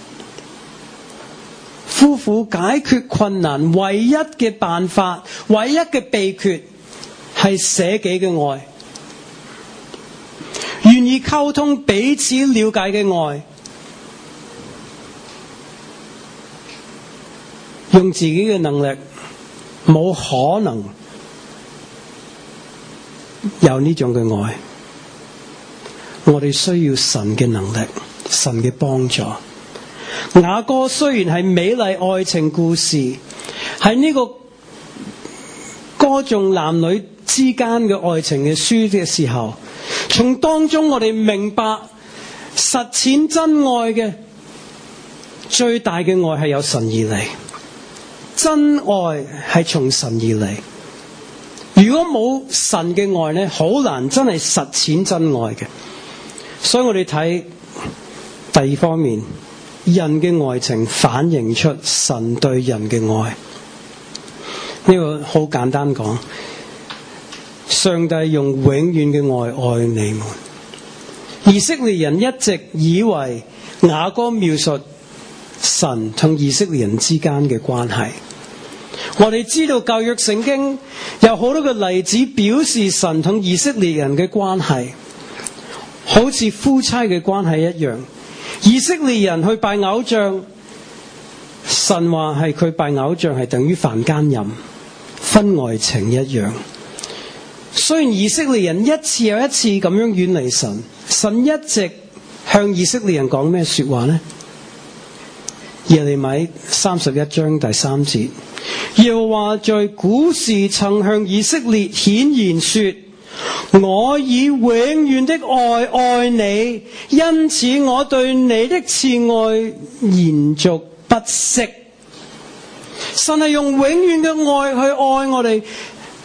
夫婦解決困難唯一嘅辦法，唯一嘅秘訣係捨己嘅愛，願意溝通彼此了解嘅愛，用自己嘅能力冇可能有呢種嘅愛。我哋需要神嘅能力，神嘅幫助。雅歌雖然係美麗愛情故事，喺呢個歌頌男女之間嘅愛情嘅書嘅時候，從當中我哋明白實踐真愛嘅最大嘅愛係由神而嚟，真愛係從神而嚟。如果冇神嘅愛呢，好難真係實踐真愛嘅。所以我哋睇第二方面，人嘅愛情反映出神對人嘅愛。呢個好簡單講，上帝用永遠嘅愛愛你們。以色列人一直以為雅歌描述神同以色列人之間嘅關係。我哋知道舊約聖經有好多個例子表示神同以色列人嘅關係，好似夫妻嘅關係一樣。以色列人去拜偶像，神話係佢拜偶像係等於犯奸淫、婚外情一樣。雖然以色列人一次又一次咁樣遠離神，神一直向以色列人講咩說話呢？耶利米三十一章第三節，耶和華在古時曾向以色列顯現說，我以永遠的愛愛你，因此我對你的慈愛延續不息。神係用永遠嘅愛去愛我哋，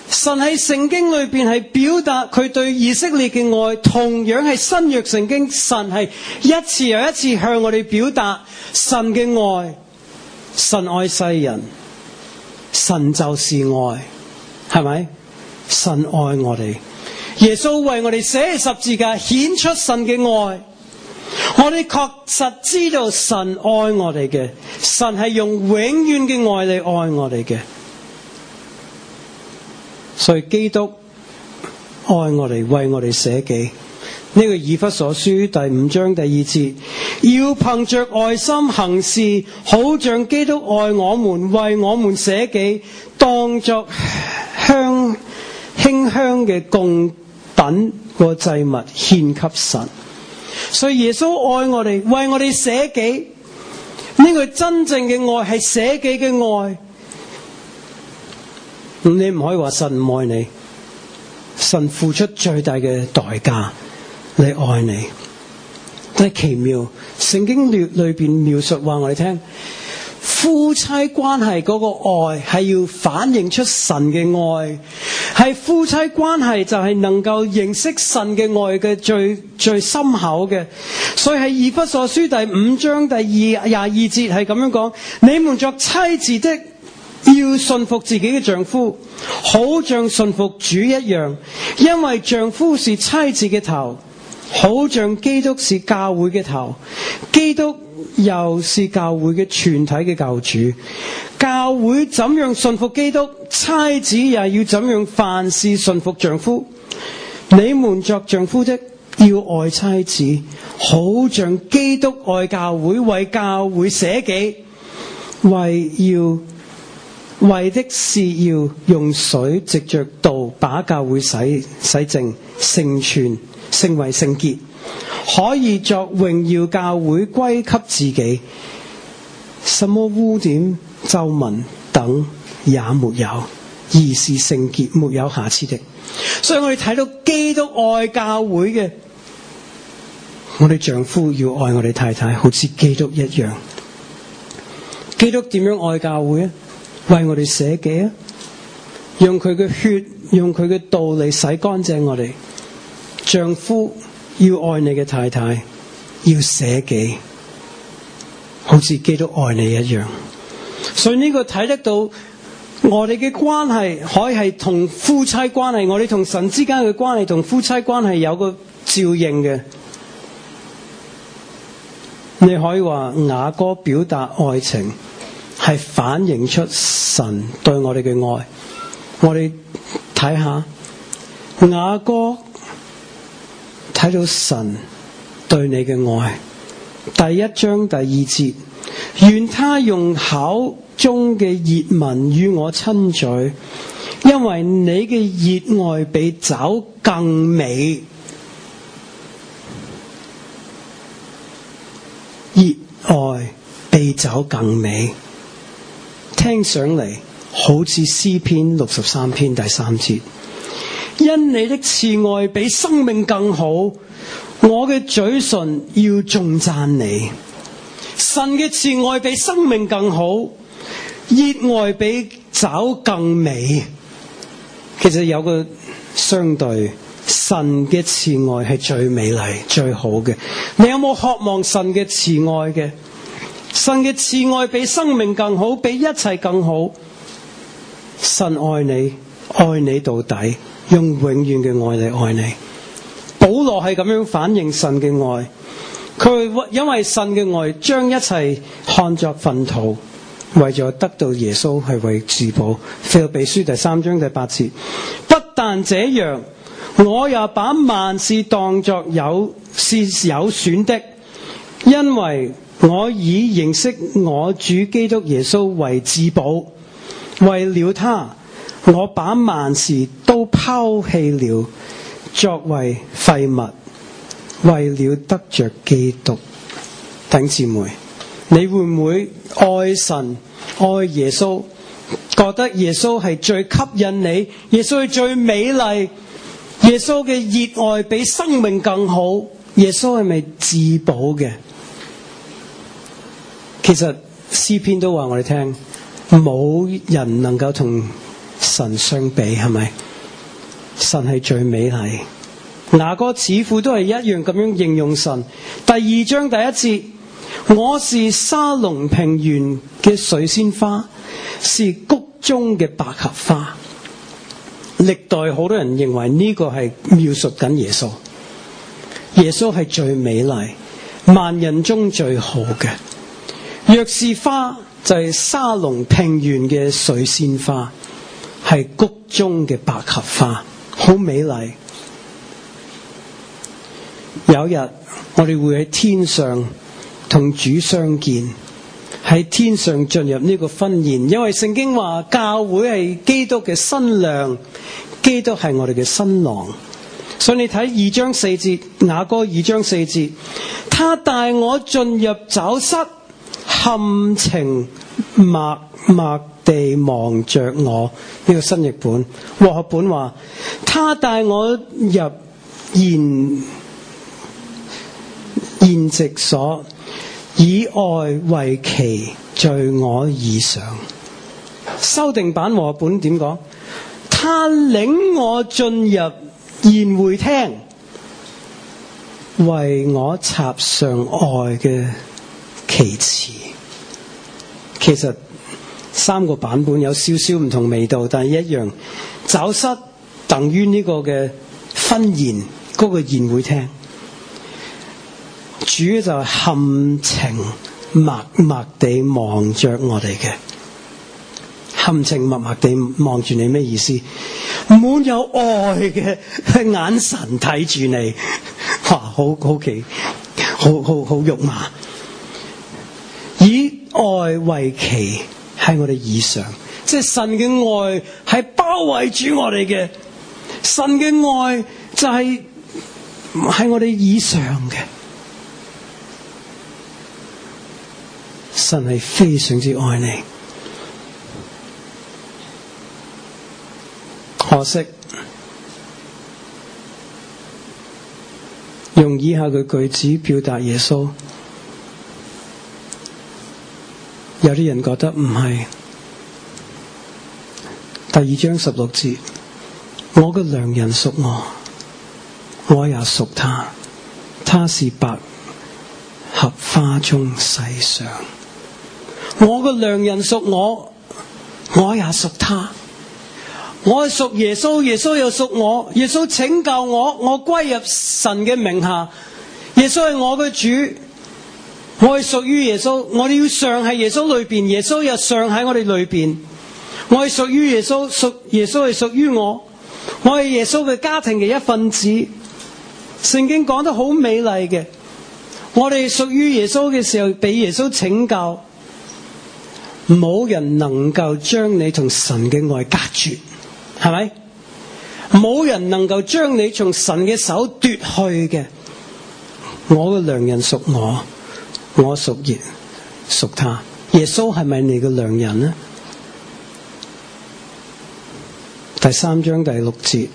神喺聖經裏邊係表達佢對以色列嘅愛，同樣係新約聖經，神係一次又一次向我哋表達神嘅愛。神愛世人，神就是愛，係咪？神愛我哋，耶穌為我哋寫十字架，顯出神嘅愛。我哋確實知道神愛我哋嘅，神係用永遠嘅愛嚟愛我哋嘅。所以基督愛我哋，為我哋捨己。呢個以弗所書第五章第二節，要憑着愛心行事，好像基督愛我們，為我們捨己，當作香馨香嘅供品和祭物獻給神。所以耶穌愛我哋，為我哋捨己。呢個真正嘅愛係捨己嘅愛。你唔可以話神唔愛你，神付出最大嘅代價嚟愛你。但係奇妙，聖經裏裏邊描述話我哋聽，夫妻關係嗰個愛係要反映出神嘅愛，係夫妻關係就係能夠認識神嘅愛嘅最最深厚嘅。所以喺以弗所書第五章第二廿二節係咁樣講：你們作妻子的，要順服自己嘅丈夫，好像順服主一樣，因為丈夫是妻子嘅頭，好像基督是教會嘅頭，基督又是教會嘅全體嘅救主。教會怎樣順服基督，妻子也要怎樣凡事順服丈夫。你們作丈夫的，要愛妻子，好像基督愛教會，為教會捨己，為要為的是要用水藉着道把教會洗洗淨，成全，成為聖潔，可以作榮耀教會歸給自己，什麼污點皺紋等也沒有，而是聖潔沒有瑕疵的。所以我哋睇到基督愛教會嘅，我哋丈夫要愛我哋太太，好似基督一樣。基督點樣愛教會啊？為我哋捨己啊！用佢嘅血，用佢嘅道嚟洗乾淨我哋。丈夫要愛你嘅太太，要捨己，好似基督愛你一樣。所以呢個睇得到我哋嘅關係，可以係同夫妻關係，我哋同神之間嘅關係同夫妻關係有個照應嘅。你可以話雅歌表達愛情，係反映出神對我哋嘅愛。我哋睇下雅歌，睇到神對你嘅愛。第一章第二節，願他用口中嘅熱吻與我親嘴，因為你嘅熱愛比酒更美。熱愛比酒更美，聽上嚟好似詩篇六十三篇第三節。因你的慈愛比生命更好，我嘅嘴唇要頌讚你。神嘅慈愛比生命更好，熱愛比酒更美。其實有個相對，神嘅慈愛係最美麗最好嘅。你有冇渴望神嘅慈愛嘅？神嘅慈愛比生命更好，比一切更好。神愛你，愛你到底，用永遠嘅愛嚟愛你。保羅係咁樣反映神嘅愛，佢因為神嘅愛將一切看作糞土，為咗得到耶穌係為至寶。腓立比書第三章第八節，不但這樣，我也把萬事當作有是有損的，因為我以認識我主基督耶穌為至寶。為了他，我把萬事都拋棄了，作為廢物，為了得着基督。弟兄姊妹，你會唔會愛神愛耶穌，覺得耶穌係最吸引你，耶穌係最美麗，耶穌嘅熱愛比生命更好，耶穌係咪至寶嘅？其實詩篇都話我哋聽，冇人能夠同神相比，係咪？神係最美麗。雅歌似乎都係一樣咁樣形容神。第二章第一節，我是沙龍平原嘅水仙花，是谷中嘅百合花。歷代好多人認為呢個係描述緊耶穌。耶穌係最美麗，萬人中最好嘅。若是花就係沙龍平原嘅水仙花，係谷中嘅百合花，好美麗。有日我哋會喺天上同主相見，喺天上進入呢個婚宴，因為聖經話教會係基督嘅新娘，基督係我哋嘅新郎。所以你睇二章四節，雅歌二章四節，他帶我進入酒室，含情脈脈地望着我。呢個新譯本，和合本話，他帶我入筵筵席所，以愛為旗，在我以上。修訂版和合本點講？他領我進入宴會廳，為我插上愛嘅旗幟。其實三個版本有少少唔同味道，但係一樣。酒室等於呢個嘅婚宴嗰個宴會廳，主就係含情脈脈地望着我哋嘅。含情脈脈地望住你咩意思？滿有愛嘅眼神睇住你，哇！好好奇，好好好肉麻。以愛為旗，喺我哋以上，即係神嘅愛係包圍住我哋嘅。神嘅愛就係喺我哋以上嘅。神係非常之愛你。可惜用以下嘅句子表達耶穌，有啲人覺得唔係。第二章十六節，我嘅良人屬我，我也屬他，他是百合花中細上。我嘅良人屬我，我也屬他。我係屬耶穌，耶穌又屬我。耶穌拯救我，我歸入神嘅名下。耶穌係我嘅主，我係屬於耶穌。我哋要常喺耶穌裏邊，耶穌又常喺我哋裏邊。我係屬於耶穌，屬耶穌係屬於我。我係耶穌嘅家庭嘅一份子。聖經講得好美麗嘅，我哋屬於耶穌嘅時候，俾耶穌拯救。冇人能夠將你同神嘅愛隔絕，係咪？冇人能夠將你從神嘅手奪去嘅。我嘅良人屬我，我屬耶屬他。耶穌係咪你嘅良人呢？第三章第六節，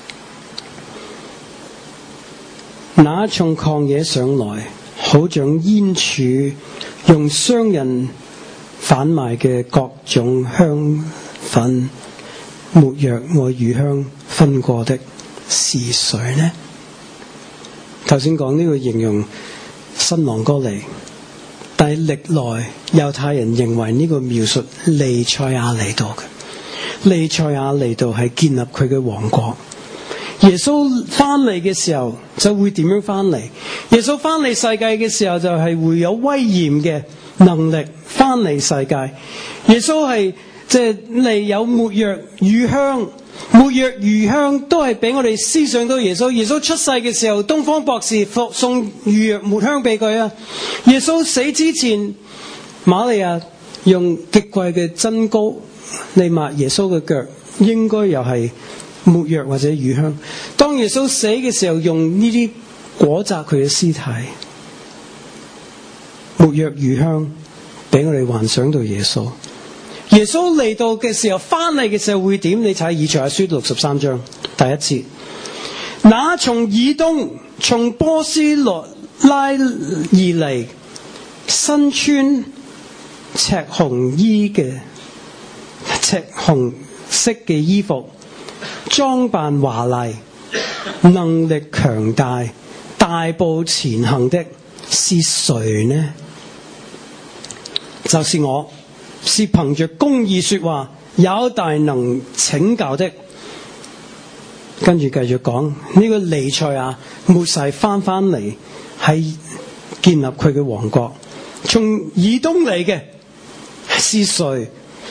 那從曠野上來，好像煙柱，用商人販賣嘅各種香粉、沒藥和乳香分過的是誰呢？頭先講呢個形容新郎哥嚟，但係歷來猶太人認為呢個描述彌賽亞嚟到嘅。彌賽亞嚟到係建立佢嘅王國。耶穌翻嚟嘅時候就會點樣翻嚟？耶穌翻嚟世界嘅時候就係會有威嚴嘅能力翻嚟世界。耶穌係即係嚟有沒藥乳香，沒藥乳香都係俾我哋思想到耶穌。耶穌出世嘅時候，東方博士服送乳藥沒香俾佢啊。耶穌死之前，瑪利亞用極貴嘅真膏嚟抹耶穌嘅腳，應該又係沒藥或者乳香。當耶穌死嘅時候，用呢啲裹紮佢嘅屍體，沒藥乳香俾我哋幻想到耶穌。耶穌嚟到嘅時候，翻嚟嘅時候會點？你睇以賽亞書六十三章第一節，那從以東從波斯羅拉而嚟，身穿赤紅衣嘅赤紅色嘅衣服，裝扮華麗，能力強大，大步前行的是誰呢？就是我，是憑着公義說話，有大能拯救的。跟住繼續講呢、這個彌賽亞末世翻翻嚟，係建立佢嘅王國。從以東嚟嘅是誰？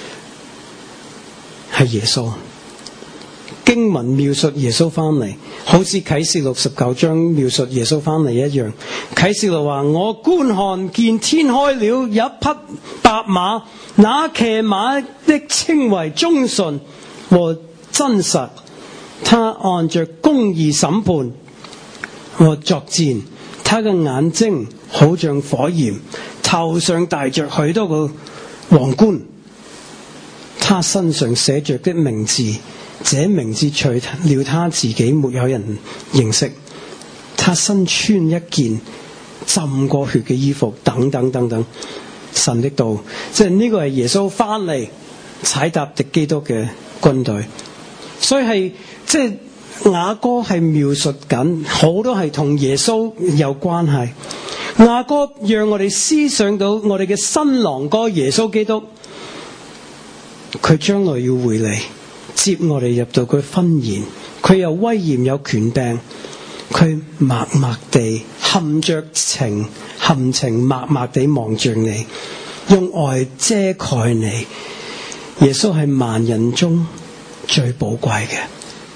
係耶穌。經文描述耶穌翻嚟，好似啟示錄十九章描述耶穌翻嚟一樣。啟示錄話：我觀看見天開了，有一匹白馬，那騎馬的稱為忠信和真實，他按着公義審判和作戰，他嘅眼睛好像火焰，頭上戴着許多個皇冠，他身上寫着的名字，這名字除了他自己，沒有人認識。他身穿一件浸過血嘅衣服，等等等等。神的道，即係呢個係耶穌翻嚟踩踏敵基督嘅軍隊，所以係即係雅歌係描述緊好多係同耶穌有關係。雅歌讓我哋思想到我哋嘅新郎哥耶穌基督，佢將來要回嚟接我哋入到佢婚宴，佢有威嚴有權柄，佢默默地含着情含情默默地望着你，用愛遮蓋你。耶穌係萬人中最寶貴嘅。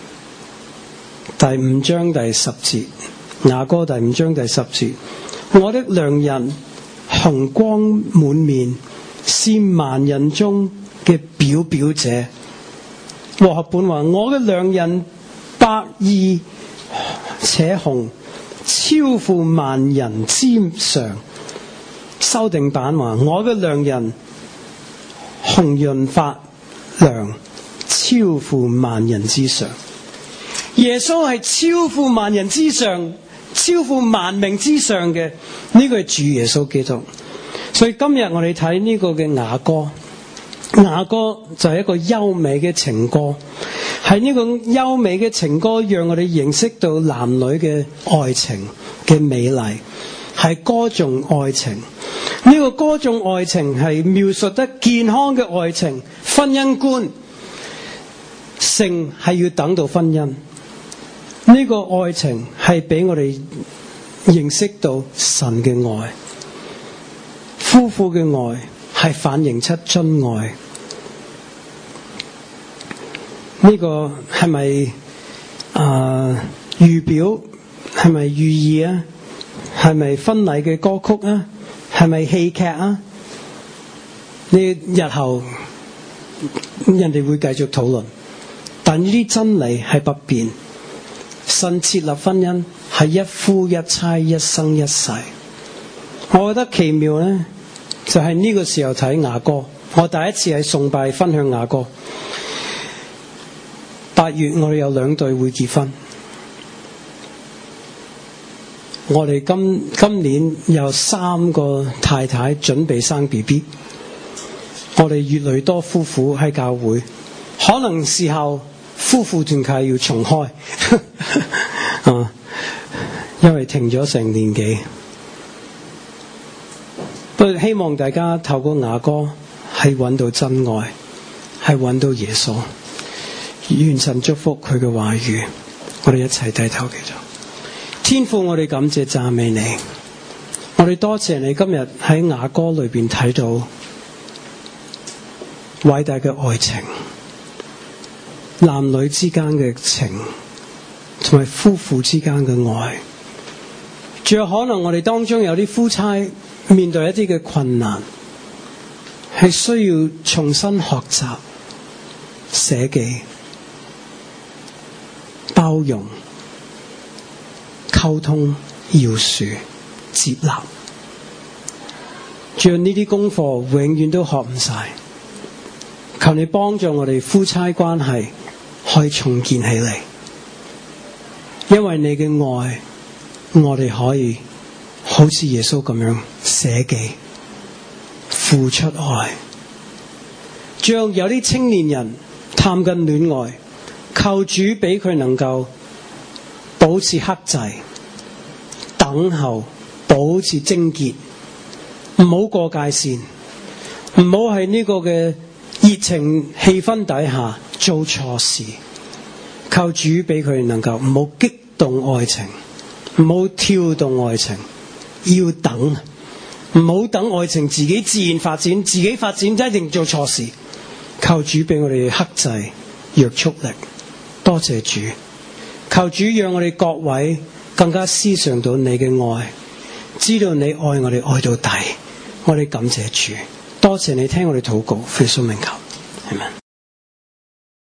第五章第十節，雅歌第五章第十節，我的良人紅光滿面，是萬人中嘅表表者。和合本話：我嘅良人百義且紅，超乎萬人之上。修訂版話：我嘅良人紅潤發亮，超乎萬人之上。耶穌係超乎萬人之上，超乎萬名之上嘅，呢個係主耶穌基督。所以今日我哋睇呢個嘅雅歌，雅歌就係一個優美嘅情歌，係呢個優美嘅情歌讓我哋認識到男女嘅愛情嘅美麗，係歌頌愛情。呢個歌頌愛情係描述得健康嘅愛情，婚姻觀，性係要等到婚姻。呢個愛情係俾我哋認識到神嘅愛，夫婦嘅愛係反映出真愛。呢個係咪啊預表？係咪寓意啊？係咪婚禮嘅歌曲啊？係咪戲劇啊？呢日後人哋會繼續討論，但呢啲真理係不變。神設立婚姻係一夫一妻，一生一世。我覺得奇妙呢，就係呢個時候睇雅歌。我第一次喺崇拜分享雅歌。八月我哋有兩對會結婚。我哋今今年有三個太太準備生 B B。我哋越來越多夫婦喺教會，可能時候夫婦團契要重開啊，因為停咗成年幾。不過希望大家透過雅歌係揾到真愛，係揾到耶穌。願神祝福佢嘅話語。我哋一齊低頭祈禱。天父，我哋感謝讚美你，我哋多謝你今日喺雅歌裏邊睇到偉大嘅愛情，男女之間嘅情，同埋夫婦之間嘅愛。仲有可能我哋當中有啲夫妻面對一啲嘅困難，係需要重新學習捨己、包容、溝通、饒恕、接納。仲有呢啲功課永遠都學唔晒，求你幫助我哋夫妻關係可以重建起嚟，因為你嘅愛，我哋可以好似耶穌咁樣捨己、付出愛。仲有啲青年人睇談緊戀愛，求主俾佢能夠保持克制，等候，保持貞潔，唔好過界線，唔好喺呢個嘅熱情氣氛底下做錯事。求主俾佢能夠唔好激動愛情，唔好挑動愛情，要等，唔好等愛情自己自然發展，自己發展一定做錯事。求主俾我哋克制約束力，多謝主。求主讓我哋各位更加思想到你嘅愛，知道你愛我哋愛到底。我哋感謝主，多謝你聽我哋禱告，奉耶穌名求，阿們。